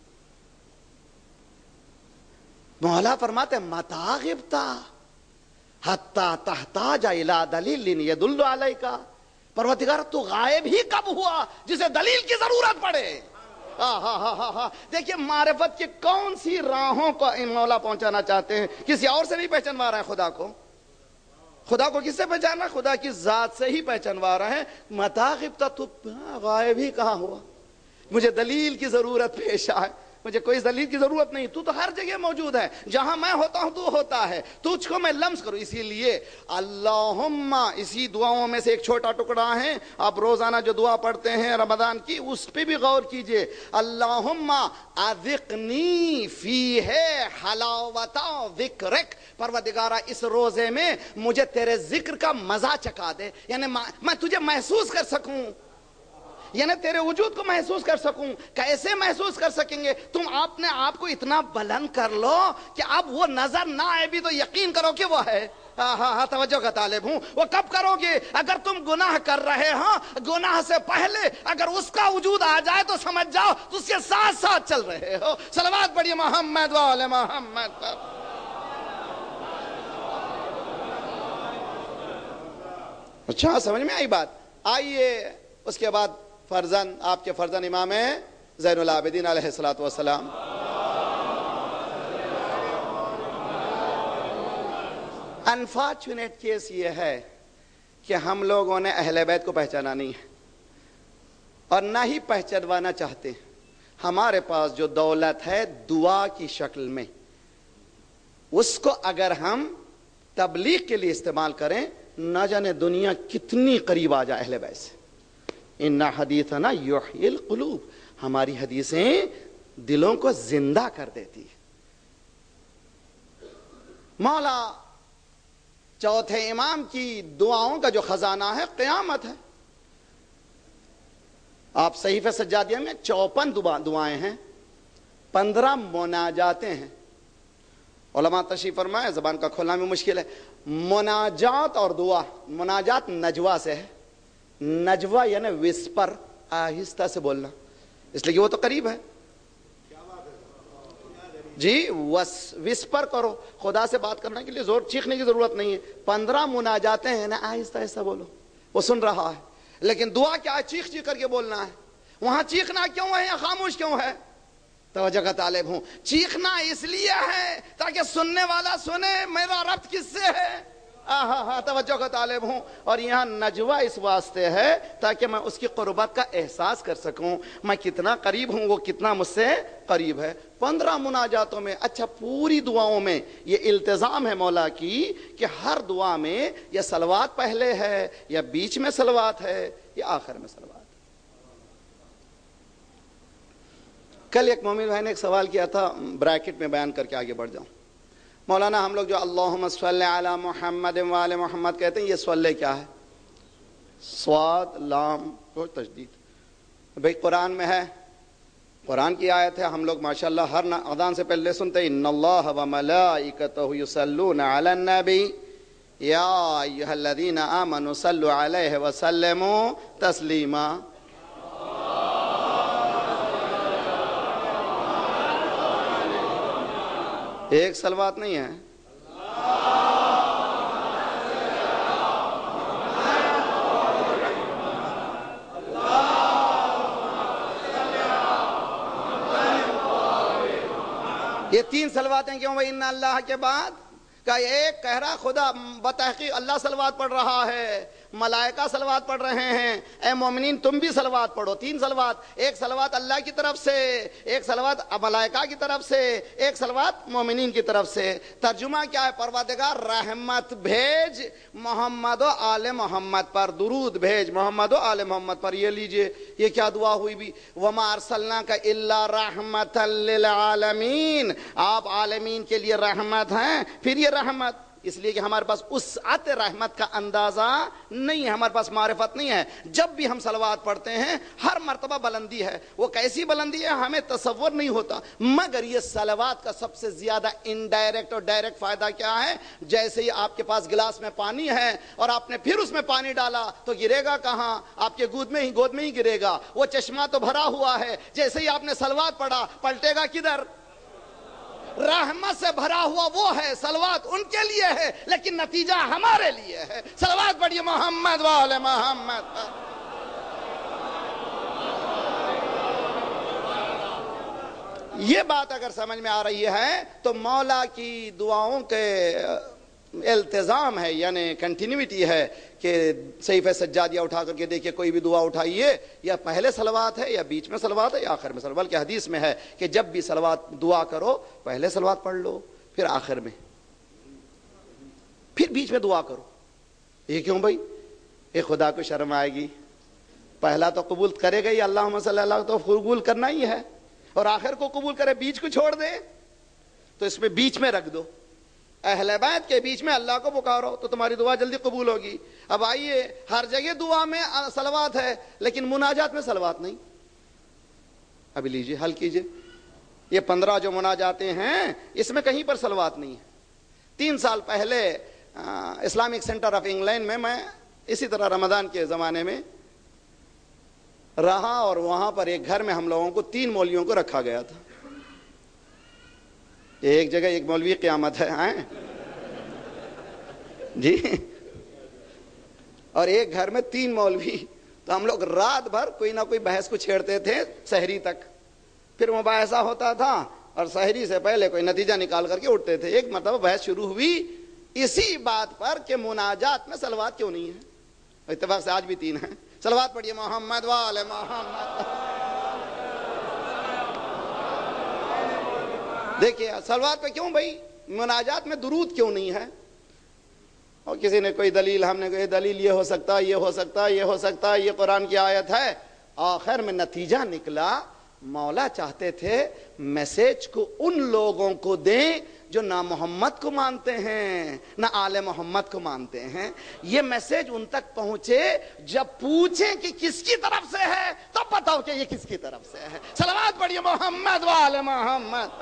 مولا فرماتے متا غبتا حتی تحتاج الی دلیل یدل علیک. پروردگار تو غائب ہی کب ہوا جسے دلیل کی ضرورت پڑے. ہاں ہاں ہاں ہاں دیکھیے معرفت کی کون سی راہوں کو مولا پہنچانا چاہتے ہیں. کسی اور سے نہیں پہچانوا رہا ہے خدا کو. خدا کو کس سے پہچانا؟ خدا کی ذات سے ہی پہچانوا رہا ہے. متا غبتا, تو غائب ہی کہاں ہوا, مجھے دلیل کی ضرورت پیش آئے. مجھے کوئی دلیل کی ضرورت نہیں, تو تو ہر جگہ موجود ہے. جہاں میں ہوتا ہوں تو ہوتا ہے, تجھ کو میں لمس کروں. اسی لیے اللہم, اسی دعاؤں میں سے ایک چھوٹا ٹکڑا ہے. آپ روزانہ جو دعا پڑھتے ہیں رمضان کی, اس پہ بھی غور کیجئے. اللہم اذقنی فیہ حلاوت ذکرک. پروردگارہ اس روزے میں مجھے تیرے ذکر کا مزہ چکھا دے, یعنی میں تجھے محسوس کر سکوں, یعنی تیرے وجود کو محسوس کر سکوں. کیسے محسوس کر سکیں گے؟ تم اپنے آپ کو اتنا بلند کر لو کہ اب وہ نظر نہ آئے بھی تو یقین کرو کہ وہ ہے. ہاں ہاں ہاں توجہ کا طالب ہوں. وہ کب کرو گے؟ اگر تم گناہ کر رہے ہو, گناہ سے پہلے اگر اس کا وجود آ جائے تو سمجھ جاؤ تو اس کے ساتھ ساتھ چل رہے ہو. صلوات پڑھیے محمد و آل محمد. اچھا سمجھ میں آئی بات. آئیے اس کے بعد فرزند, آپ کے فرزند امام زین العابدین علیہ الصلوۃ والسلام. انفارچونیٹ کیس یہ ہے کہ ہم لوگوں نے اہل بیت کو پہچانا نہیں ہے اور نہ ہی پہچانوانا چاہتے. ہمارے پاس جو دولت ہے دعا کی شکل میں, اس کو اگر ہم تبلیغ کے لیے استعمال کریں, نہ جانے دنیا کتنی قریب آ جائے اہل بیت سے. ان حدیثنا یحیی القلوب, ہماری حدیثیں دلوں کو زندہ کر دیتی ہے. مولا چوتھے امام کی دعاؤں کا جو خزانہ ہے قیامت ہے. آپ صحیفہ سجادیہ میں چوپن دعائیں ہیں, پندرہ مناجاتیں ہیں. علماء تشریف فرمائے, زبان کا کھولنا بھی مشکل ہے. مناجات اور دعا, مناجات نجوا سے ہے, نجوا یعنی وسپر, آہستہ سے بولنا, اس لیے کہ وہ تو قریب ہے. جی وسپر کرو, خدا سے بات کرنے کے لیے زور چیخنے کی ضرورت نہیں ہے. پندرہ مناجاتیں ہیں نا, آہستہ آہستہ بولو, وہ سن رہا ہے. لیکن دعا کیا ہے؟ چیخ چیخ کر کے بولنا ہے. وہاں چیخنا کیوں ہے یا خاموش کیوں ہے؟ توجہ کا طالب ہوں. چیخنا اس لیے ہے تاکہ سننے والا سنے میرا ربط کس سے ہے. ہاں ہاں توجہ کا طالب ہوں. اور یہاں نجوا اس واسطے ہے تاکہ میں اس کی قربت کا احساس کر سکوں, میں کتنا قریب ہوں, وہ کتنا مجھ سے قریب ہے. پندرہ مناجاتوں میں, اچھا پوری دعاؤں میں یہ التزام ہے مولا کی کہ ہر دعا میں یا صلوات پہلے ہے یا بیچ میں صلوات ہے یا آخر میں صلوات. کل ایک مومن بھائی نے ایک سوال کیا تھا, بریکٹ میں بیان کر کے آگے بڑھ جاؤں. مولانا ہم لوگ جو اللہم صلی علی محمد و آل محمد کہتے ہیں, یہ صلی کیا ہے؟ صاد لام کو تشدید. بھئی قرآن میں ہے, قرآن کی آیت ہے. ہم لوگ ماشاءاللہ ہر اذان سے پہلے سنتے ہیں ان اللہ و ملائکتہ یصلون علی النبی, یا ایھا الذین آمنوا صلوا علیہ وسلموا تسلیما. ایک صلوات نہیں ہے. یہ تین صلواتیں کیوں بھائی؟ ان اللہ کے بعد کا ایک کہہ رہا خدا بتحقیق اللہ صلوات پڑھ رہا ہے، ملائکہ صلوات پڑھ رہے ہیں، اے مومنین تم بھی صلوات پڑھو. تین صلوات، ایک صلوات اللہ کی طرف سے، ایک صلوات ملائکہ کی طرف سے، ایک صلوات مومنین کی طرف سے. ترجمہ کیا ہے؟ پروردگار رحمت بھیج محمد و آل محمد پر، درود بھیج محمد و آل محمد پر. یہ لیجئے یہ کیا دعا ہوئی بھی؟ وما ارسلناک الا رحمت للعالمین، آپ عالمین کے لیے رحمت ہیں. پھر یہ رحمت اس لیے کہ ہمارے پاس وسعت رحمت کا اندازہ نہیں ہے، ہمارے پاس معرفت نہیں ہے. جب بھی ہم صلوات پڑھتے ہیں ہر مرتبہ بلندی ہے. وہ کیسی بلندی ہے ہمیں تصور نہیں ہوتا. مگر یہ صلوات کا سب سے زیادہ انڈائریکٹ اور ڈائریکٹ فائدہ کیا ہے؟ جیسے ہی آپ کے پاس گلاس میں پانی ہے اور آپ نے پھر اس میں پانی ڈالا تو گرے گا کہاں؟ آپ کے گود میں ہی گود میں ہی گرے گا. وہ چشمہ تو بھرا ہوا ہے، جیسے ہی آپ نے صلوات پڑھا پلٹے گا کدھر؟ رحمت سے بھرا ہوا وہ ہے. صلوات ان کے لیے ہے لیکن نتیجہ ہمارے لیے ہے. صلوات پڑھیے محمد وآل محمد. یہ بات اگر سمجھ میں آ رہی ہے تو مولا کی دعاؤں کے التزام ہے، یعنی کنٹینیوٹی ہے کہ صحیفہ سجادیہ اٹھا کر کے دیکھیے کوئی بھی دعا اٹھائیے، یا پہلے صلوات ہے یا بیچ میں صلوات ہے یا آخر میں صلوات. بلکہ حدیث میں ہے کہ جب بھی صلوات دعا کرو پہلے صلوات پڑھ لو، پھر آخر میں، پھر بیچ میں دعا کرو. یہ کیوں بھائی؟ یہ خدا کو شرم آئے گی. پہلا تو قبول کرے گا ہی، اللہم صلی اللہ، تو قبول کرنا ہی ہے، اور آخر کو قبول کرے، بیچ کو چھوڑ دے تو اس میں بیچ میں رکھ دو. اہل بیت کے بیچ میں اللہ کو پکارو تو تمہاری دعا جلدی قبول ہوگی. اب آئیے، ہر جگہ دعا میں صلوات ہے لیکن مناجات میں صلوات نہیں. ابھی لیجئے حل کیجئے. یہ پندرہ جو مناجاتیں ہیں اس میں کہیں پر صلوات نہیں ہے. تین سال پہلے اسلامک سینٹر آف انگلینڈ میں میں اسی طرح رمضان کے زمانے میں رہا، اور وہاں پر ایک گھر میں ہم لوگوں کو تین مولویوں کو رکھا گیا تھا. ایک جگہ ایک مولوی قیامت ہے جی، اور ایک گھر میں تین مولوی. تو ہم لوگ رات بھر کوئی نہ کوئی بحث کو چھیڑتے تھے سحری تک، پھر مباحثہ ہوتا تھا اور سحری سے پہلے کوئی نتیجہ نکال کر کے اٹھتے تھے. ایک مرتبہ بحث شروع ہوئی اسی بات پر کہ مناجات میں صلوات کیوں نہیں ہے. اتفاق سے آج بھی تین ہیں. صلوات پڑھیے محمد وآل محمد. دیکھیے صلوات پہ کیوں بھائی؟ مناجات میں درود کیوں نہیں ہے؟ اور کسی نے کوئی دلیل، ہم نے کوئی دلیل، یہ ہو سکتا یہ ہو سکتا یہ ہو سکتا یہ قرآن کی آیت ہے. آخر میں نتیجہ نکلا مولا چاہتے تھے میسج کو ان لوگوں کو دیں جو نہ محمد کو مانتے ہیں نہ آل محمد کو مانتے ہیں. یہ میسج ان تک پہنچے، جب پوچھیں کہ کس کی طرف سے ہے تب بتاؤ کہ یہ کس کی طرف سے ہے. صلوات پڑھیے محمد وآل محمد.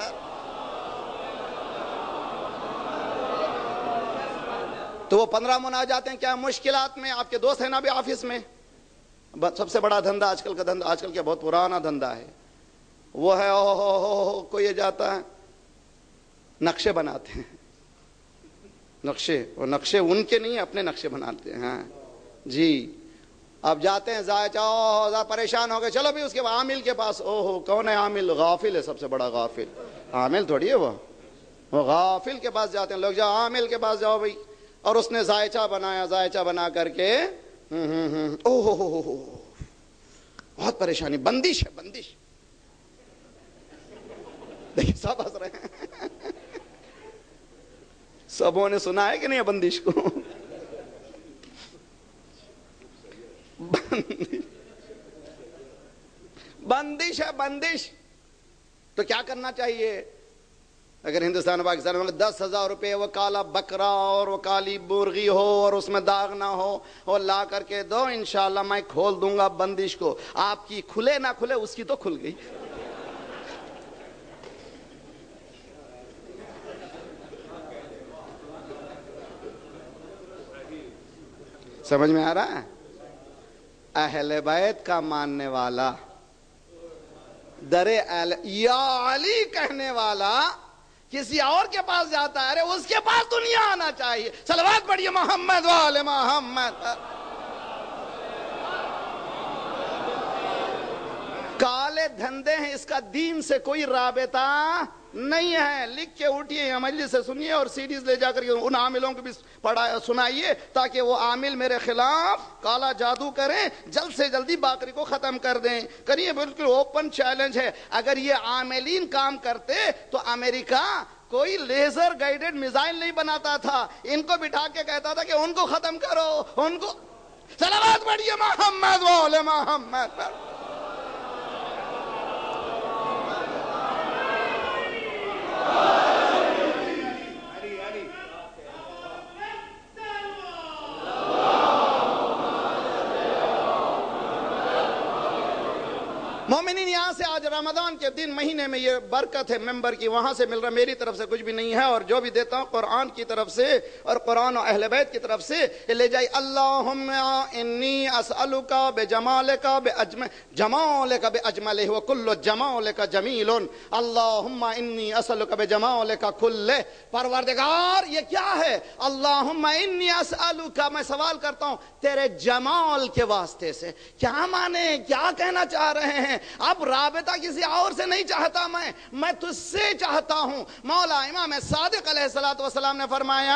تو وہ پندرہ مناجاتیں کیا مشکلات میں؟ آپ کے دوست ہیں نا بھی آفس میں، سب سے بڑا دھندا آج کل کا دھندا، آج کل کیا بہت پرانا دھندا ہے وہ ہے، او ہو ہو کو یہ جاتا ہے نقشے بناتے ہیں. نقشے، وہ نقشے ان کے نہیں، اپنے نقشے بناتے ہیں جی. اب جاتے ہیں ذائچہ، او پریشان ہو گئے، چلو بھی اس کے عامل کے پاس. او ہو کون ہے عامل؟ غافل ہے، سب سے بڑا غافل. عامل تھوڑی ہے وہ وہ غافل کے پاس جاتے ہیں لوگ. جاؤ عامل کے پاس جاؤ بھائی. اور اس نے ذائچہ بنایا، ذائچہ بنا کر کے او ہو ہو ہو بہت پریشانی، بندش ہے بندش. دیکھیں سب ہنس رہے ہیں. سبوں نے سنا ہے کہ نہیں بندش کو؟ بندش ہے بندش. تو کیا کرنا چاہیے؟ اگر ہندوستان و پاکستان میں دس ہزار روپے وہ کالا بکرا اور وہ کالی برغی ہو اور اس میں داغ نہ ہو اور لا کر کے دو، انشاءاللہ میں کھول دوں گا بندش کو. آپ کی کھلے نہ کھلے، اس کی تو کھل گئی. سمجھ میں آ رہا ہے؟ اہل بیت کا ماننے والا، در اہل یا علی کہنے والا کسی اور کے پاس جاتا ہے، ارے اس کے پاس دنیا آنا چاہیے. صلوات پڑھیے محمد وآل محمد. کالے دھندے ہیں، اس کا دین سے کوئی رابطہ نہیں ہے. لکھ کے اٹھیے، یا مجلس سے سنیے اور سیڈیز لے جا کر ان عاملوں کو بھی پڑھا سنائیے تاکہ وہ عامل میرے خلاف کالا جادو کریں، جلد سے جلدی باقری کو ختم کر دیں. کریے، بالکل اوپن چیلنج ہے. اگر یہ عاملین کام کرتے تو امریکہ کوئی لیزر گائیڈڈ میزائل نہیں بناتا تھا، ان کو بٹھا کے کہتا تھا کہ ان کو ختم کرو، ان کو. صلوات پڑھیے محمد وآل محمد. مومنین، یہاں سے آج رمضان کے دن مہینے میں یہ برکت ہے ممبر کی، وہاں سے مل رہا، میری طرف سے کچھ بھی نہیں ہے، اور جو بھی دیتا ہوں قرآن کی طرف سے اور قرآن و اہل بیت کی طرف سے لے جائے. اللہم انی اسألک بجمالک باجمل جمالک باجملہ وکل جمالک جمیل. اللہم انی اسألک بجمالک کلہ. پروردگار یہ کیا ہے؟ اللہم انی اسألک، میں سوال کرتا ہوں تیرے جمال کے واسطے سے. کیا مانے، کیا کہنا چاہ رہے ہیں؟ اب رابطہ کسی اور سے نہیں چاہتا، میں میں تجھ سے چاہتا ہوں. مولا امام صادق علیہ الصلوۃ والسلام نے فرمایا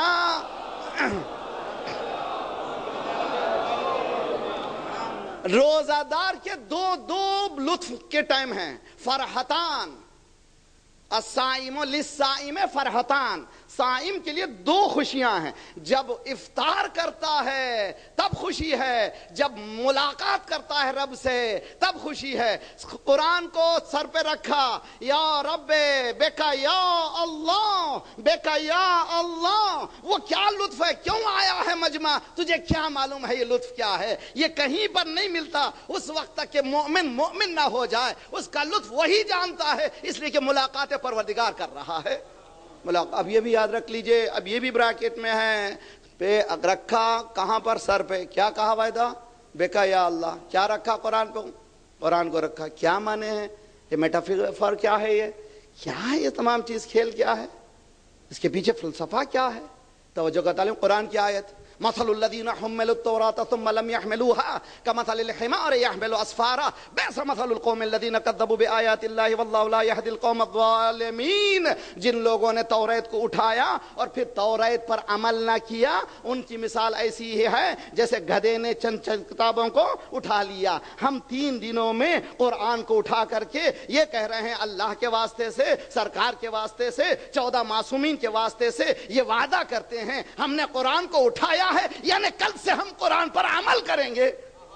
روزہ دار کے دو دو لطف کے ٹائم ہیں. فرحتان الصائم للصائم فرحتان. صائم کے لیے دو خوشیاں ہیں. جب افطار کرتا ہے تب خوشی ہے، جب ملاقات کرتا ہے رب سے تب خوشی ہے. قرآن کو سر پہ رکھا، یا رب بیکا یا اللہ، بیکا یا اللہ. وہ کیا لطف ہے؟ کیوں آیا ہے مجمع؟ تجھے کیا معلوم ہے یہ لطف کیا ہے؟ یہ کہیں پر نہیں ملتا. اس وقت تک کہ مومن مومن نہ ہو جائے اس کا لطف وہی جانتا ہے، اس لیے کہ ملاقات پروردگار کر رہا ہے. اب یہ بھی یاد رکھ لیجئے، اب یہ بھی براکٹ میں ہے. پہ رکھا کہاں پر؟ سر پہ. کیا کہا وعدہ؟ بیکا یا اللہ. کیا رکھا؟ قرآن پہ، قرآن کو رکھا. کیا معنی ہے یہ؟ میٹافر کیا ہے؟ یہ کیا ہے؟ یہ تمام چیز کھیل کیا ہے؟ اس کے پیچھے فلسفہ کیا ہے؟ توجہ کا تعلیم. قرآن کی آیت مثل الذين حملوا التوراة ثم لم يحملوها كمثل الحمار يحمل اسفارا بئس مثل القوم الذين كذبوا بآيات الله والله لا يهدي القوم الظالمين. جن لوگوں نے توریت کو اٹھایا اور پھر توریت پر عمل نہ کیا، ان کی مثال ایسی ہی ہے جیسے گدھے نے چند چند کتابوں کو اٹھا لیا. ہم تین دنوں میں قرآن کو اٹھا کر کے یہ کہہ رہے ہیں اللہ کے واسطے سے، سرکار کے واسطے سے، چودہ معصومین کے واسطے سے یہ وعدہ کرتے ہیں ہم نے قرآن کو اٹھایا ہے، یعنی کل سے ہم قرآن پر عمل کریں گے.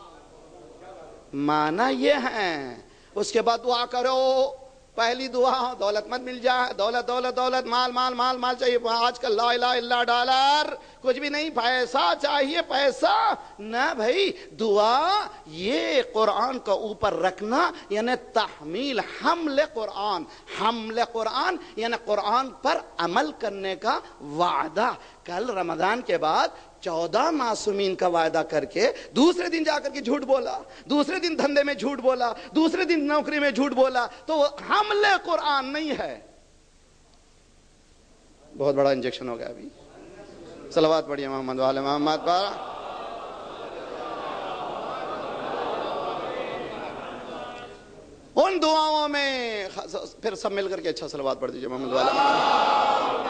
معنی یہ ہے. اس کے بعد دعا کرو. پہلی دعا دولت مت مل جائے، دولت دولت دولت، مال مال مال مال چاہیے. آج کل لا الہ الا ڈالر، کچھ بھی نہیں، پیسہ چاہیے، پیسہ نہ بھائی. دعا یہ قرآن کا اوپر رکھنا یعنی تحمیل، حمل قرآن. حمل قرآن یعنی قرآن پر عمل کرنے کا وعدہ. کل رمضان کے بعد چودہ معصومین کا وعدہ کر کے دوسرے دن جا کر کے جھوٹ بولا، دوسرے دن دھندے میں جھوٹ بولا، دوسرے دن نوکری میں جھوٹ بولا، تو وہ حمل قرآن نہیں ہے. بہت بڑا انجیکشن ہو گیا ابھی. صلوات پڑھیے محمد والے محمد پر. ان دعاؤں میں پھر سب مل کر کے اچھا صلوات پڑھ دیجیے محمد والے محمد.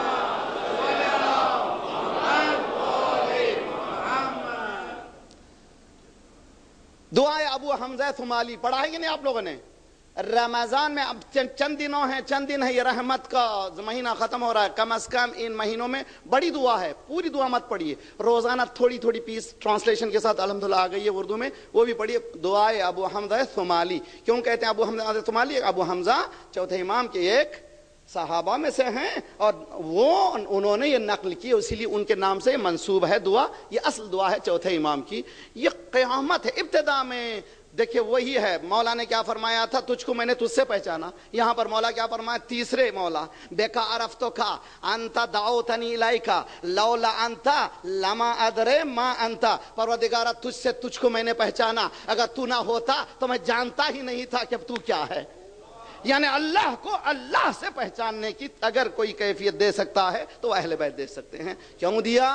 دعائے ابو حمزہ ثمالی پڑھا ہے کہ نہیں آپ لوگوں نے؟ رمضان میں اب چند دنوں ہیں، چند دن ہے، یہ رحمت کا مہینہ ختم ہو رہا ہے. کم از کم ان مہینوں میں بڑی دعا ہے. پوری دعا مت پڑھیے، روزانہ تھوڑی تھوڑی پیس ٹرانسلیشن کے ساتھ الحمدللہ آ گئی ہے اردو میں، وہ بھی پڑھیے. دعائے ابو حمزہ ثمالی. کیوں کہتے ہیں ابو حمزہ ثمالی؟ ابو حمزہ چوتھے امام کے ایک صحابہ میں سے ہیں اور وہ انہوں نے یہ نقل کی، اسی لیے ان کے نام سے منسوب ہے دعا. یہ اصل دعا ہے چوتھے امام کی. یہ قیامت ہے. ابتدا میں دیکھیے وہی ہے، مولا نے کیا فرمایا تھا، تجھ کو میں نے تجھ سے پہچانا. یہاں پر مولا کیا فرمایا، تیسرے مولا، بیکا عرفتکا انتا دعوتنی الیکا لولا انتا لما ادرے ما انتا. پروردگارہ تجھ سے تجھ کو میں نے پہچانا، اگر تو نہ ہوتا تو میں جانتا ہی نہیں تھا کہ اب تو کیا ہے. یعنی اللہ کو اللہ سے پہچاننے کی اگر کوئی کیفیت دے سکتا ہے تو اہل بیت دے سکتے ہیں. کیوں دیا؟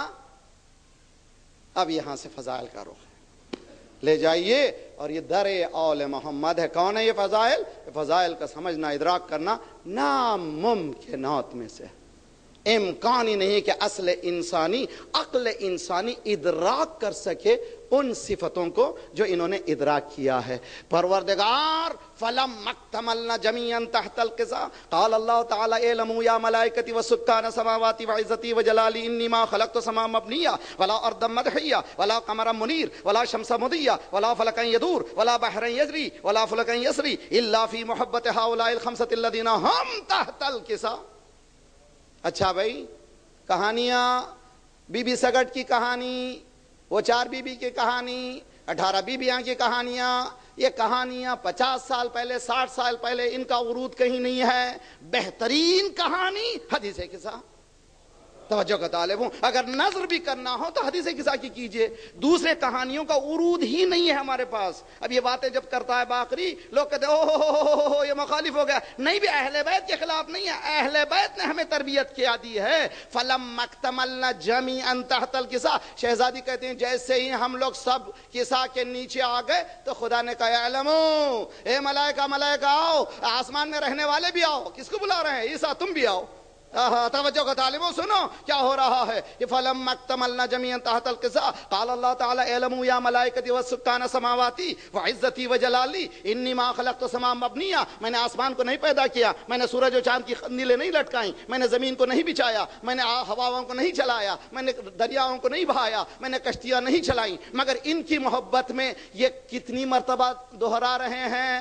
اب یہاں سے فضائل کا رخ لے جائیے، اور یہ در آل محمد ہے. کون ہے یہ فضائل؟ فضائل کا سمجھنا، ادراک کرنا ناممکنات میں سے. امکان ہی نہیں کہ اصل انسانی، عقل انسانی ادراک کر سکے ان صفتوں کو جو انہوں نے ادراک کیا ہے. پروردگار فلم مکتملنا جمیعا تحت القضاء قال اللہ تعالی اعلموا یا ملائکتی وسکان سماواتی وعزتی وجلالی انی ما خلقت سما مبنیا ولا ارضا مدحیا ولا قمرا منیر ولا شمس مضیا ولا فلکا یدور ولا بحرا یجری ولا فلکا یسری الا فی محبت هؤلاء الخمسة الذین هم تحت القضاء. اچھا بھائی، کہانیاں، بی بی سگٹ کی کہانی، وہ چار بی بی کی کہانی، اٹھارہ بیویاں کی کہانیاں، یہ کہانیاں پچاس سال پہلے، ساٹھ سال پہلے، ان کا ورود کہیں نہیں ہے. بہترین کہانی حدیث قصہ. توجہ کا طالب ہوں، اگر نظر بھی کرنا ہو تو حدیث قصہ کی کیجئے. دوسرے کہانیوں کا ورود ہی نہیں ہے ہمارے پاس. اب یہ باتیں جب کرتا ہے باقری، لوگ کہتے ہیں اوہ یہ مخالف ہو گیا. نہیں بھی اہل بیت کے خلاف نہیں ہے، اہل بیت نے ہمیں تربیت کیا دی ہے. فلم مکتملنا جمیعا تحت القصاء. شہزادی کہتے ہیں جیسے ہی ہم لوگ سب قصہ کے نیچے آ گئے تو خدا نے کہا اعلموا، اے ملائکہ ملائکہ آؤ، آسمان میں رہنے والے بھی آؤ. کس کو بلا رہے ہیں؟ عیسیٰ تم بھی آؤ. توجہ کا طالبوں سنو کیا ہو رہا ہے. یہ فلم مکتملنا جمیعا تحت القضاء قال اللہ تعالی اعلموا یا ملائکتی وسکان سماواتی وعزتی وجلالی انی ما خلقت سما مبنیا. میں نے آسمان کو نہیں پیدا کیا، میں نے سورج و چاند کی قندیلیں نہیں لٹکائیں، میں نے زمین کو نہیں بچھایا، میں نے ہواؤں کو نہیں چلایا، میں نے دریاؤں کو نہیں بہایا، میں نے کشتیاں نہیں چلائیں، مگر ان کی محبت میں یہ کتنی مرتبہ دہرا رہے ہیں.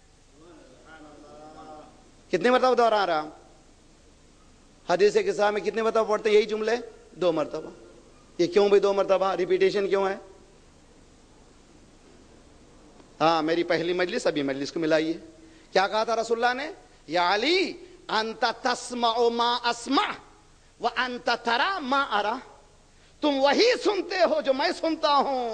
کتنی مرتبہ دہرا رہا؟ حدیث قصہ میں کتنے مرتبہ پڑھتے یہی جملے؟ دو مرتبہ. یہ کیوں بھی دو مرتبہ ریپیٹیشن کیوں ہے؟ ہاں میری پہلی مجلس ابھی مجلس کو ملائیے. کیا کہا تھا رسول اللہ نے؟ یا علی انت تسمع ما اسمع وانت ترى ما ارى. تم وہی سنتے ہو جو میں سنتا ہوں،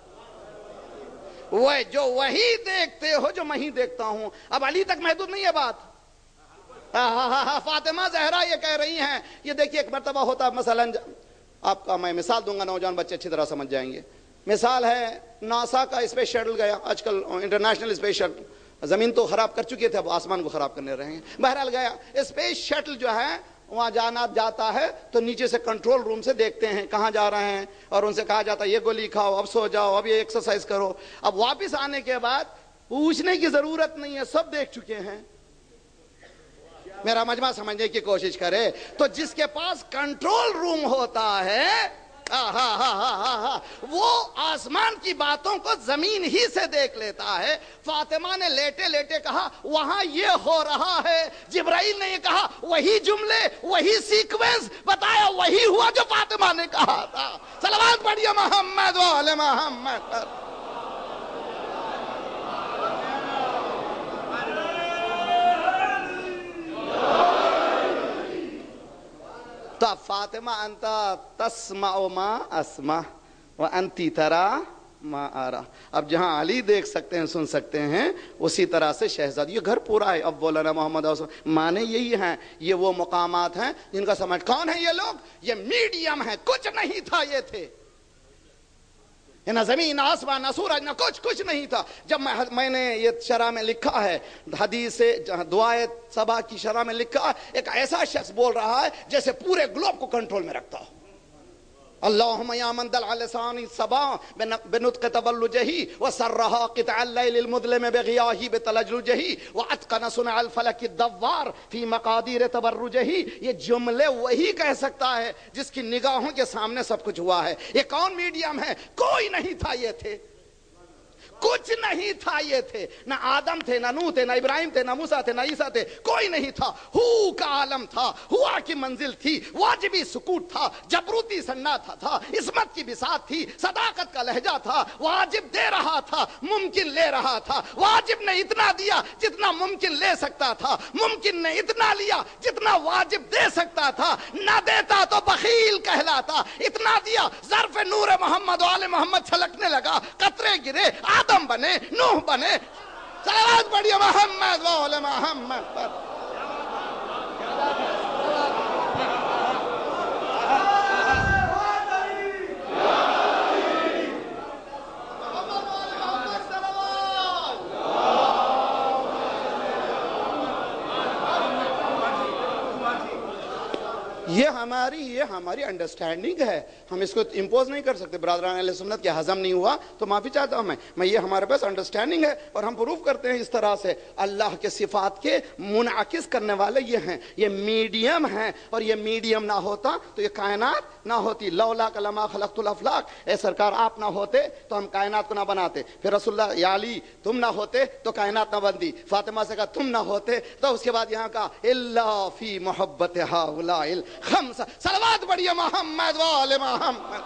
وہ جو وہی دیکھتے ہو جو میں ہی دیکھتا ہوں. اب علی تک محدود نہیں ہے بات. فاطمہ زہرا یہ کہہ رہی ہیں. یہ دیکھیے ایک مرتبہ ہوتا مثلا، آپ کا میں مثال دوں گا، نوجوان بچے اچھی طرح سمجھ جائیں گے. مثال ہے ناسا کا اسپیس شٹل گیا، آج کل انٹرنیشنل اسپیس شٹل، زمین تو خراب کر چکے تھے اب آسمان کو خراب کرنے رہے ہیں. بہرحال گیا اسپیس شٹل جو ہے، وہاں جانا جاتا ہے تو نیچے سے کنٹرول روم سے دیکھتے ہیں کہاں جا رہے ہیں، اور ان سے کہا جاتا ہے یہ گولی کھاؤ، اب سو جاؤ، اب یہ ایکسرسائز کرو. اب واپس آنے کے بعد پوچھنے کی ضرورت نہیں ہے، سب دیکھ چکے ہیں. میرا مجمع سمجھنے کی کوشش کرے تو جس کے پاس کنٹرول روم ہوتا ہے وہ آسمان کی باتوں کو زمین ہی سے دیکھ لیتا ہے. فاطمہ نے لیٹے لیٹے کہا وہاں یہ ہو رہا ہے. جبرائیل نے یہ کہا، وہی جملے، وہی سیکوینس بتایا، وہی ہوا جو فاطمہ نے کہا تھا. صلوات پڑھیے محمد و آل محمد. تو فاطمہ انتا تسمع ما اسمع وانتی ترى ما ارى. اب جہاں علی دیکھ سکتے ہیں، سن سکتے ہیں، اسی طرح سے شہزادی. یہ گھر پورا ہے. اب بولانا محمد مانے یہی ہیں. یہ وہ مقامات ہیں جن کا سمجھ. کون ہیں یہ لوگ؟ یہ میڈیم ہیں، کچھ نہیں تھا یہ تھے. نہ زمین، نہ آسمان، نہ سورج، نہ کچھ کچھ نہیں تھا. جب میں میں نے یہ شرح میں لکھا ہے، حدیث دعائے صبا کی شرح میں لکھا ہے، ایک ایسا شخص بول رہا ہے جیسے پورے گلوب کو کنٹرول میں رکھتا ہو. اللهم يا من دل على لسان الصبا بنطق تبلجه وسرها قطع الليل المظلم بغياه بتلجلجه واتقن صنع الفلك الدوار في مقادير تبرجه. یہ جملے وہی کہہ سکتا ہے جس کی نگاہوں کے سامنے سب کچھ ہوا ہے. یہ کون میڈیم ہے؟ کوئی نہیں تھا، یہ تھے. کچھ نہیں تھا یہ تھے، نہ آدم تھے، نہ نوح تھے، نہ ابراہیم تھے، نہ موسیٰ تھے، نہ عیسیٰ تھے، کوئی نہیں تھا. ہو کا عالم تھا، ہوا کی منزل تھی، واجبی سکوت تھا، جبروتی سناٹا تھا، عصمت کی بساط تھی، صداقت کا لہجہ تھا، واجب دے رہا تھا، ممکن لے رہا تھا. واجب نے اتنا دیا جتنا ممکن لے سکتا تھا، ممکن نے اتنا لیا جتنا واجب دے سکتا تھا. نہ دیتا تو بخیل کہلاتا، اتنا دیا ظرف نور محمد و آل محمد چھلکنے لگا، قطرے گرے، آدم بنے، نوح بنے. صلوات پڑھیے محمد و آل محمد پر. یہ ہماری یہ ہماری انڈرسٹینڈنگ ہے، ہم اس کو امپوز نہیں کر سکتے. برادران اہل سنت کے ہضم نہیں ہوا تو معافی چاہتا ہوں میں میں یہ ہمارے پاس انڈرسٹینڈنگ ہے اور ہم پروف کرتے ہیں اس طرح سے. اللہ کے صفات کے منعکس کرنے والے یہ ہیں، یہ میڈیم ہیں، اور یہ میڈیم نہ ہوتا تو یہ کائنات نہ ہوتی. لولا کلمہ خلقت الافلاق، اے سرکار آپ نہ ہوتے تو ہم کائنات کو نہ بناتے. پھر رسول اللہ یا علی تم نہ ہوتے تو کائنات نہ بنتی. فاطمہ سے کہا تم نہ ہوتے تو اس کے بعد یہاں کا الا فی محبت ہؤلاء خمسہ. صلوات پڑھیے محمد و آل محمد.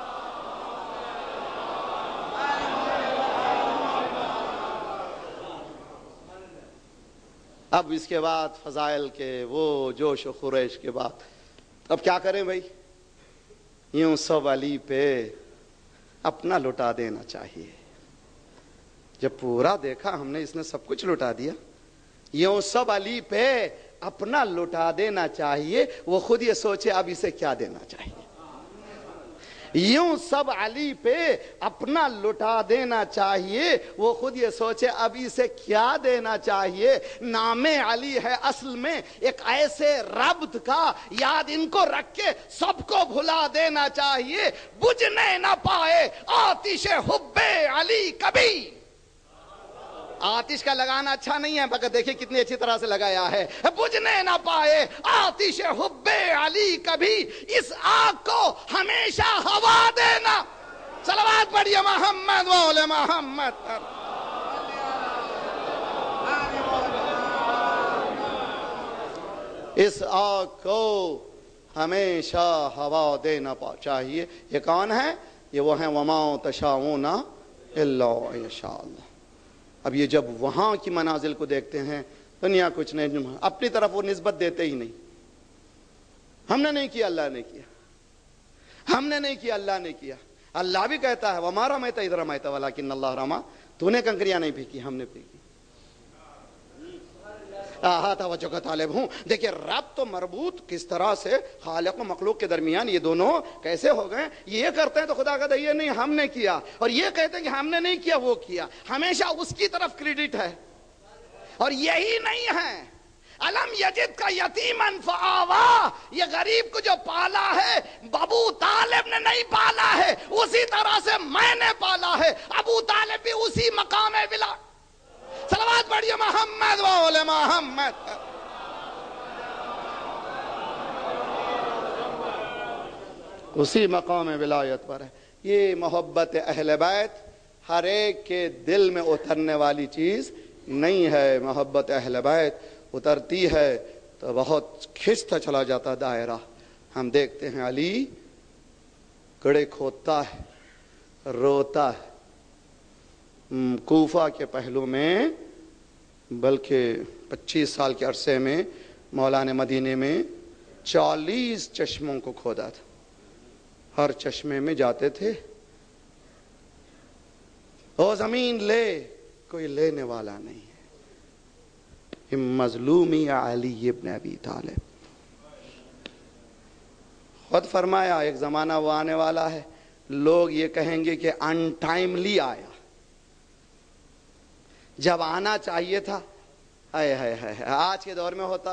اب اس کے بعد فضائل کے وہ جوش و خروش کے بعد اب کیا کریں بھائی؟ یوں سب علی پہ اپنا لٹا دینا چاہیے. جب پورا دیکھا ہم نے اس نے سب کچھ لٹا دیا، یوں سب علی پہ اپنا لٹا دینا چاہیے. وہ خود یہ سوچے اب اسے کیا دینا چاہیے. یوں سب علی پہ اپنا لٹا دینا چاہیے، وہ خود یہ سوچے اب اسے کیا دینا چاہیے. نام علی ہے اصل میں ایک ایسے ربط کا، یاد ان کو رکھ کے سب کو بھلا دینا چاہیے. بجھنے نہ پائے آتش حب علی کبھی. آتش کا لگانا اچھا نہیں ہے مگر دیکھیں کتنی اچھی طرح سے لگایا ہے. بجھنے نہ پائے آتش حب علی کبھی، اس آگ کو ہمیشہ ہوا دینا. صلوات پڑھیے محمد و آل محمد. اس آگ کو ہمیشہ ہوا دینا چاہیے. یہ کون ہے؟ یہ وہ ہیں وما تشاءون الا ان یشاء اللہ. اب یہ جب وہاں کی منازل کو دیکھتے ہیں، دنیا کچھ نہیں، اپنی طرف وہ نسبت دیتے ہی نہیں. ہم نے نہیں کیا، اللہ نے کیا. ہم نے نہیں کیا، اللہ نے کیا. اللہ بھی کہتا ہے وما رمیت اذ رمیت ولکن اللہ رمی. تو نے کنکریاں نہیں پھینکی، ہم نے پھینکی. آہا توجہ کا طالب ہوں. دیکھیں رب تو مربوط کس طرح سے خالق و مخلوق کے درمیان یہ دونوں کیسے ہو گئے. یہ کرتے ہیں تو خدا کہتا ہے یہ نہیں ہم نے کیا، اور یہ کہتے ہیں کہ ہم نے نہیں کیا وہ کیا. ہمیشہ اس کی طرف کریڈٹ ہے. اور یہی نہیں ہے علم یجد کا یتیمن فآوا، یہ غریب کو جو پالا ہے ابو طالب نے نہیں پالا ہے، اسی طرح سے میں نے پالا ہے. ابو طالب بھی اسی مقام ولا. صلوات پڑھیے محمد و آل محمد. اسی مقام ولایت پر ہے. یہ محبت اہل بیت ہر ایک کے دل میں اترنے والی چیز نہیں ہے. محبت اہل بیت اترتی ہے تو بہت کھنچتا چلا جاتا دائرہ. ہم دیکھتے ہیں علی گڑھے کھودتا ہے، روتا ہے. کوفہ کے پہلو میں بلکہ پچیس سال کے عرصے میں مولانا مدینے میں چالیس چشموں کو کھودا تھا. ہر چشمے میں جاتے تھے، او زمین لے، کوئی لینے والا نہیں ہے. مظلومی علی ابن ابی طالب. خود فرمایا ایک زمانہ وہ آنے والا ہے لوگ یہ کہیں گے کہ ان ٹائملی آیا، جب آنا چاہیے تھا. اے ہے ہے آج کے دور میں ہوتا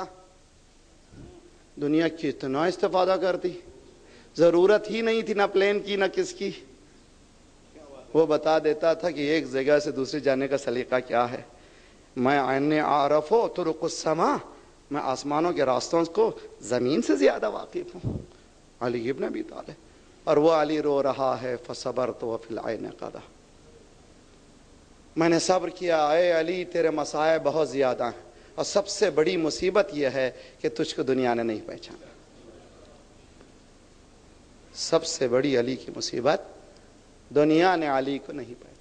دنیا کتنا استفادہ کرتی، ضرورت ہی نہیں تھی نہ پلین کی نہ کس کی. وہ بتا دیتا تھا کہ ایک جگہ سے دوسری جانے کا سلیقہ کیا ہے. میں عین عارف و طرق السما، میں آسمانوں کے راستوں کو زمین سے زیادہ واقف ہوں. علی ابن ابی طالب. اور وہ علی رو رہا ہے فصبرت وفی العین قدح. میں نے صبر کیا، اے علی تیرے مسائب بہت زیادہ ہیں، اور سب سے بڑی مصیبت یہ ہے کہ تجھ کو دنیا نے نہیں پہچانا۔ سب سے بڑی علی کی مصیبت، دنیا نے علی کو نہیں پہچانا،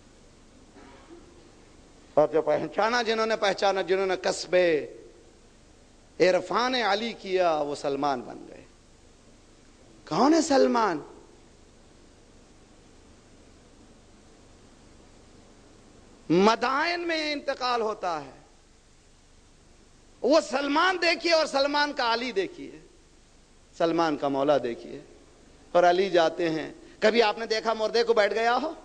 اور جو پہچانا، جنہوں نے پہچانا، جنہوں نے کسب عرفان علی کیا، وہ سلمان بن گئے۔ کون ہے سلمان؟ مدائن میں انتقال ہوتا ہے، وہ سلمان دیکھیے اور سلمان کا علی دیکھیے، سلمان کا مولا دیکھیے اور علی جاتے ہیں۔ کبھی آپ نے دیکھا مردے کو بیٹھ گیا ہو؟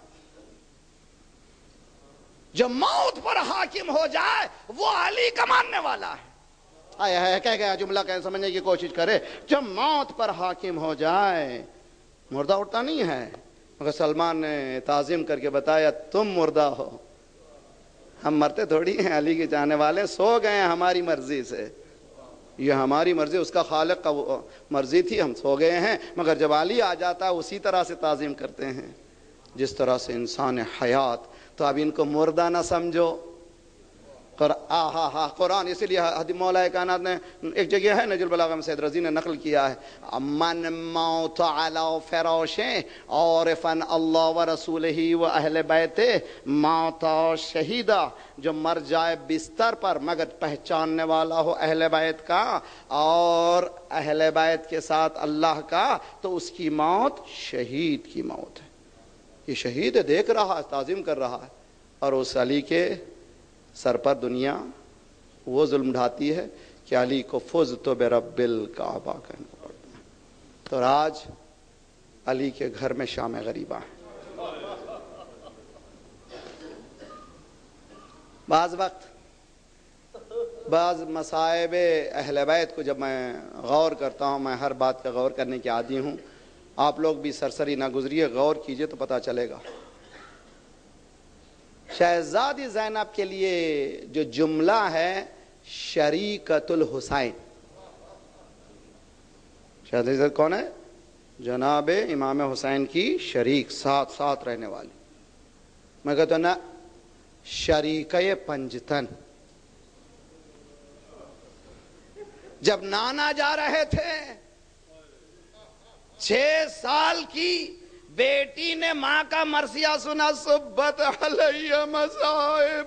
جو موت پر حاکم ہو جائے وہ علی کا ماننے والا ہے۔ آیا ہے کہہ گیا جملہ کہ سمجھنے کی کوشش کرے، جب موت پر حاکم ہو جائے مردہ اٹھتا نہیں ہے، مگر سلمان نے تعظیم کر کے بتایا تم مردہ ہو، ہم مرتے تھوڑی ہیں، علی کے چاہنے والے، سو گئے ہیں ہماری مرضی سے، یہ ہماری مرضی، اس کا خالق کا مرضی تھی، ہم سو گئے ہیں۔ مگر جب علی آ جاتا ہے اسی طرح سے تعظیم کرتے ہیں جس طرح سے انسان حیات۔ تو اب ان کو مردہ نہ سمجھو، ہاں قرآن، اسی لیے مولا کائنات نے ایک جگہ ہے نجل البلاغہ میں سید رضی نے نقل کیا ہے، من موت علی فراشیں عارفا اللہ و رسولہ و اہل بیت موت شہیدہ، جو مر جائے بستر پر مگر پہچاننے والا ہو اہل بیت کا اور اہل بیت کے ساتھ اللہ کا، تو اس کی موت شہید کی موت ہے۔ یہ شہید ہے، دیکھ رہا ہے، تعظیم کر رہا ہے، اور اس علی کے سر پر دنیا وہ ظلم ڈھاتی ہے کہ علی کو فزت برب الکعبہ کہنا پڑتا ہے۔ تو آج علی کے گھر میں شام غریبہ ہے۔ بعض وقت بعض مصائب اہل بیت کو جب میں غور کرتا ہوں، میں ہر بات کا غور کرنے کے عادی ہوں، آپ لوگ بھی سرسری نہ گزریے، غور کیجئے تو پتہ چلے گا۔ شہزادی زینب کے لیے جو جملہ ہے شریکت الحسین، شہزادی زینب کون ہے؟ جناب امام حسین کی شریک، ساتھ ساتھ رہنے والی۔ میں کہتا ہوں نا، شریکے پنجتن۔ جب نانا جا رہے تھے، چھ سال کی بیٹی نے ماں کا مرثیہ سنا، صبت علیہ مصائب،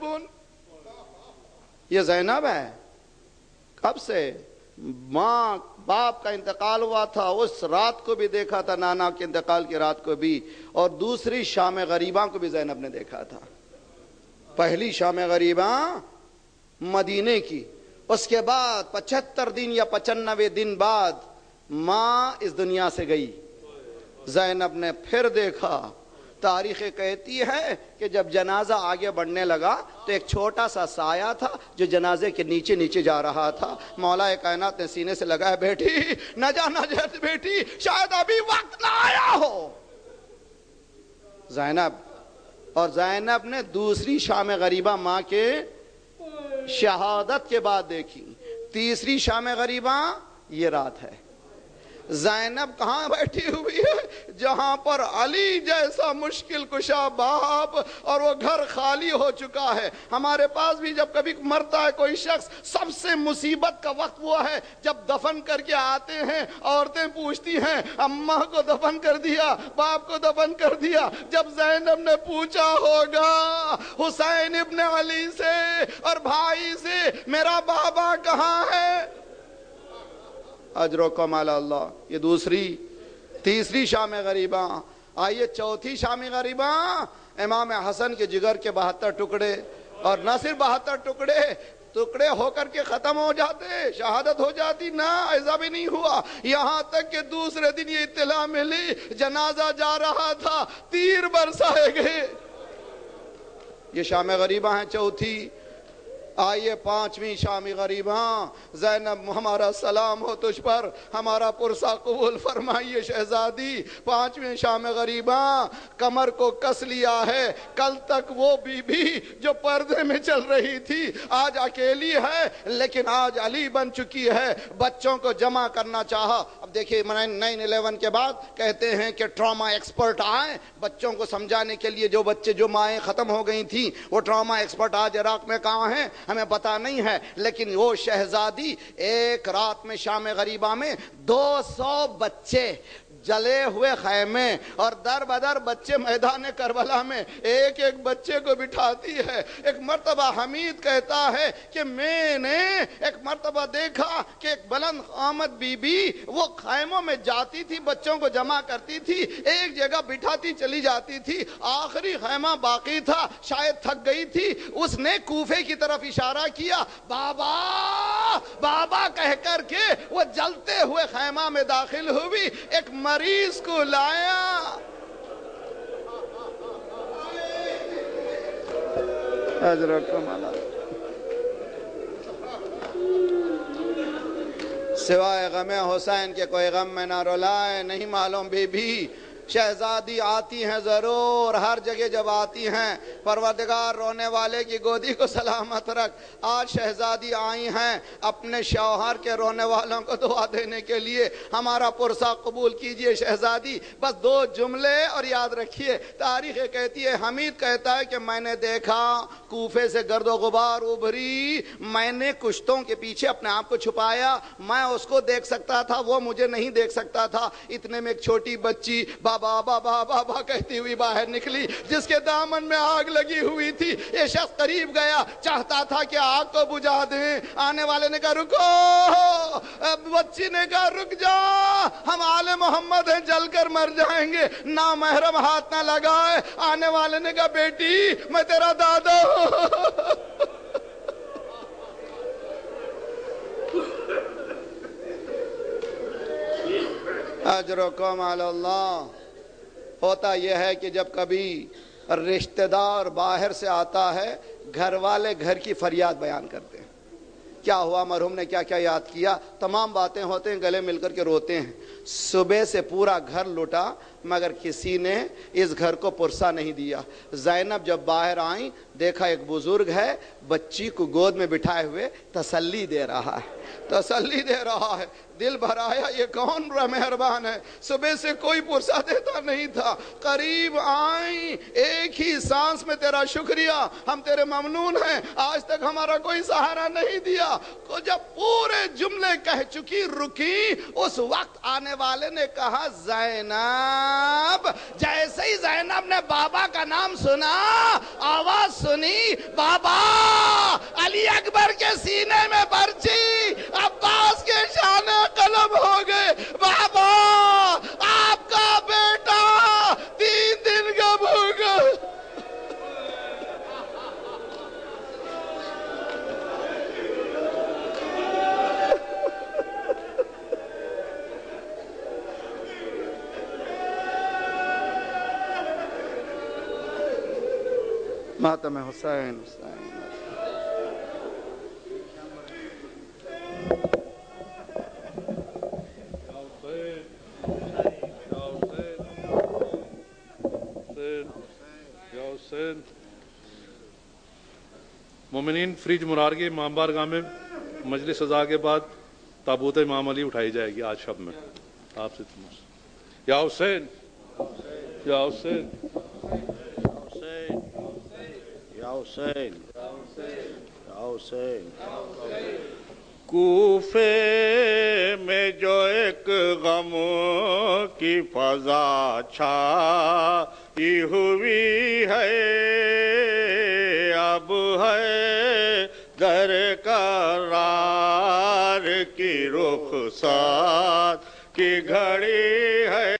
یہ زینب ہے۔ کب سے؟ ماں باپ کا انتقال ہوا تھا، اس رات کو بھی دیکھا تھا، نانا کے انتقال کی رات کو بھی، اور دوسری شام غریبہ کو بھی زینب نے دیکھا تھا۔ پہلی شام غریبہ مدینے کی، اس کے بعد پچہتر دن یا پچانوے دن بعد ماں اس دنیا سے گئی۔ زینب نے پھر دیکھا، تاریخ کہتی ہے کہ جب جنازہ آگے بڑھنے لگا تو ایک چھوٹا سا سایہ تھا جو جنازے کے نیچے نیچے جا رہا تھا۔ مولا کائنات نے سینے سے لگایا، بیٹی نہ جا نہ جا بیٹی، شاید ابھی وقت نہ آیا ہو۔ زینب، اور زینب نے دوسری شام غریبہ ماں کے شہادت کے بعد دیکھی۔ تیسری شام غریبہ یہ رات ہے۔ زینب کہاں بیٹھی ہوئی ہے؟ جہاں پر علی جیسا مشکل کشا باپ اور وہ گھر خالی ہو چکا ہے۔ ہمارے پاس بھی جب کبھی مرتا ہے کوئی شخص، سب سے مصیبت کا وقت وہ ہے جب دفن کر کے آتے ہیں، عورتیں پوچھتی ہیں اماں کو دفن کر دیا، باپ کو دفن کر دیا۔ جب زینب نے پوچھا ہوگا حسین ابن علی سے اور بھائی سے، میرا بابا کہاں ہے؟ اجر و کمال اللہ۔ یہ دوسری تیسری شام غریبہ۔ آئیے چوتھی شام غریبہ، امام حسن کے جگر کے بہتر ٹکڑے، اور نہ صرف بہتر ٹکڑے ٹکڑے ہو کر کے ختم ہو جاتے، شہادت ہو جاتی، نہ ایسا بھی نہیں ہوا۔ یہاں تک کہ دوسرے دن یہ اطلاع ملی جنازہ جا رہا تھا، تیر برسائے گئے۔ یہ شام غریبہ ہیں چوتھی۔ آئیے پانچویں شامی غریباں، زینب ہمارا سلام ہو تجھ پر، ہمارا پرسہ قبول فرمائیے شہزادی۔ پانچویں شام غریباں، کمر کو کس لیا ہے، کل تک وہ بی بی جو پردے میں چل رہی تھی آج اکیلی ہے، لیکن آج علی بن چکی ہے، بچوں کو جمع کرنا چاہا۔ اب دیکھیے نائن الیون کے بعد کہتے ہیں کہ ٹراما ایکسپرٹ آئے بچوں کو سمجھانے کے لیے، جو بچے جو مائیں ختم ہو گئی تھیں وہ ٹراما ایکسپرٹ آج عراق میں کہاں ہیں ہمیں پتا نہیں ہے، لیکن وہ شہزادی ایک رات میں شام غریبہ میں دو سو بچے جلے ہوئے خیمے اور در بدر بچے میدان کربلا میں ایک ایک بچے کو بٹھاتی ہے۔ ایک مرتبہ حمید کہتا ہے کہ میں نے ایک مرتبہ دیکھا کہ ایک بلند قامت بی بی وہ خیموں میں جاتی تھی، بچوں کو جمع کرتی تھی، ایک جگہ بٹھاتی چلی جاتی تھی، آخری خیمہ باقی تھا، شاید تھک گئی تھی، اس نے کوفے کی طرف اشارہ کیا، بابا بابا کہہ کر کے وہ جلتے ہوئے خیمہ میں داخل ہوئی، ایک مریض کو لایا۔ اجرکم اللہ، سوائے غم حسین کے کوئی غم میں نہ رلائے، نہیں معلوم بی بی شہزادی آتی ہیں ضرور، ہر جگہ جب آتی ہیں پروردگار رونے والے کی گودی کو سلامت رکھ۔ آج شہزادی آئی ہیں اپنے شوہر کے رونے والوں کو دعا دینے کے لیے، ہمارا پرسہ قبول کیجئے شہزادی۔ بس دو جملے اور یاد رکھیے، تاریخ کہتی ہے، حمید کہتا ہے کہ میں نے دیکھا کوفے سے گرد و غبار ابھری، میں نے کشتوں کے پیچھے اپنے آپ کو چھپایا، میں اس کو دیکھ سکتا تھا وہ مجھے نہیں دیکھ سکتا تھا، اتنے میں ایک چھوٹی بچی بابا بابا بابا کہتی ہوئی باہر نکلی، جس کے دامن میں آگ لگی ہوئی تھی۔ یہ شخص قریب گیا، چاہتا تھا کہ آگ کو بجھا دیں، آنے والے نے کہا رکو، بچی نے کہا رک جا، ہم آل محمد ہیں، جل کر مر جائیں گے، نامحرم ہاتھ نہ لگائے۔ آنے والے نے کہا بیٹی میں تیرا دادا ہوں۔ اجرکم علی اللہ۔ ہوتا یہ ہے کہ جب کبھی رشتہ دار باہر سے آتا ہے، گھر والے گھر کی فریاد بیان کرتے ہیں، کیا ہوا، مرحوم نے کیا کیا یاد کیا، تمام باتیں ہوتے ہیں، گلے مل کر کے روتے ہیں۔ صبح سے پورا گھر لوٹا مگر کسی نے اس گھر کو پرسہ نہیں دیا۔ زینب جب باہر آئیں دیکھا ایک بزرگ ہے بچی کو گود میں بٹھائے ہوئے تسلی دے رہا ہے، تسلی دے رہا ہے۔ دل بھر آیا، یہ کون مہربان ہے، صبح سے کوئی پرسہ دیتا نہیں تھا، قریب آئیں، ایک ہی سانس میں تیرا شکریہ، ہم تیرے ممنون ہیں، آج تک ہمارا کوئی سہارا نہیں دیا۔ تو جب پورے جملے کہہ چکی رکی، اس وقت آنے والے نے کہا زینب، جیسے ہی زینب نے بابا کا نام سنا، آواز سنی، بابا، علی اکبر کے سینے میں برچی، عباس کے شانے قلم ہو گئے، بابا آپ کا بیٹا تین دن کا بھوکا۔ ماتم حسین حسین مومنین، فریج مرار کے امام بارگاہ میں مجلس سزا کے بعد تابوت امام علی اٹھائی جائے گی آج شب میں۔ آپ سے یا حسین یا حسین یا حسین یا حسین۔ کوفے میں جو ایک غم کی فضا چھائی ہوئی ہے، اب ہے در قرار کی رخسار کی گھڑی ہے،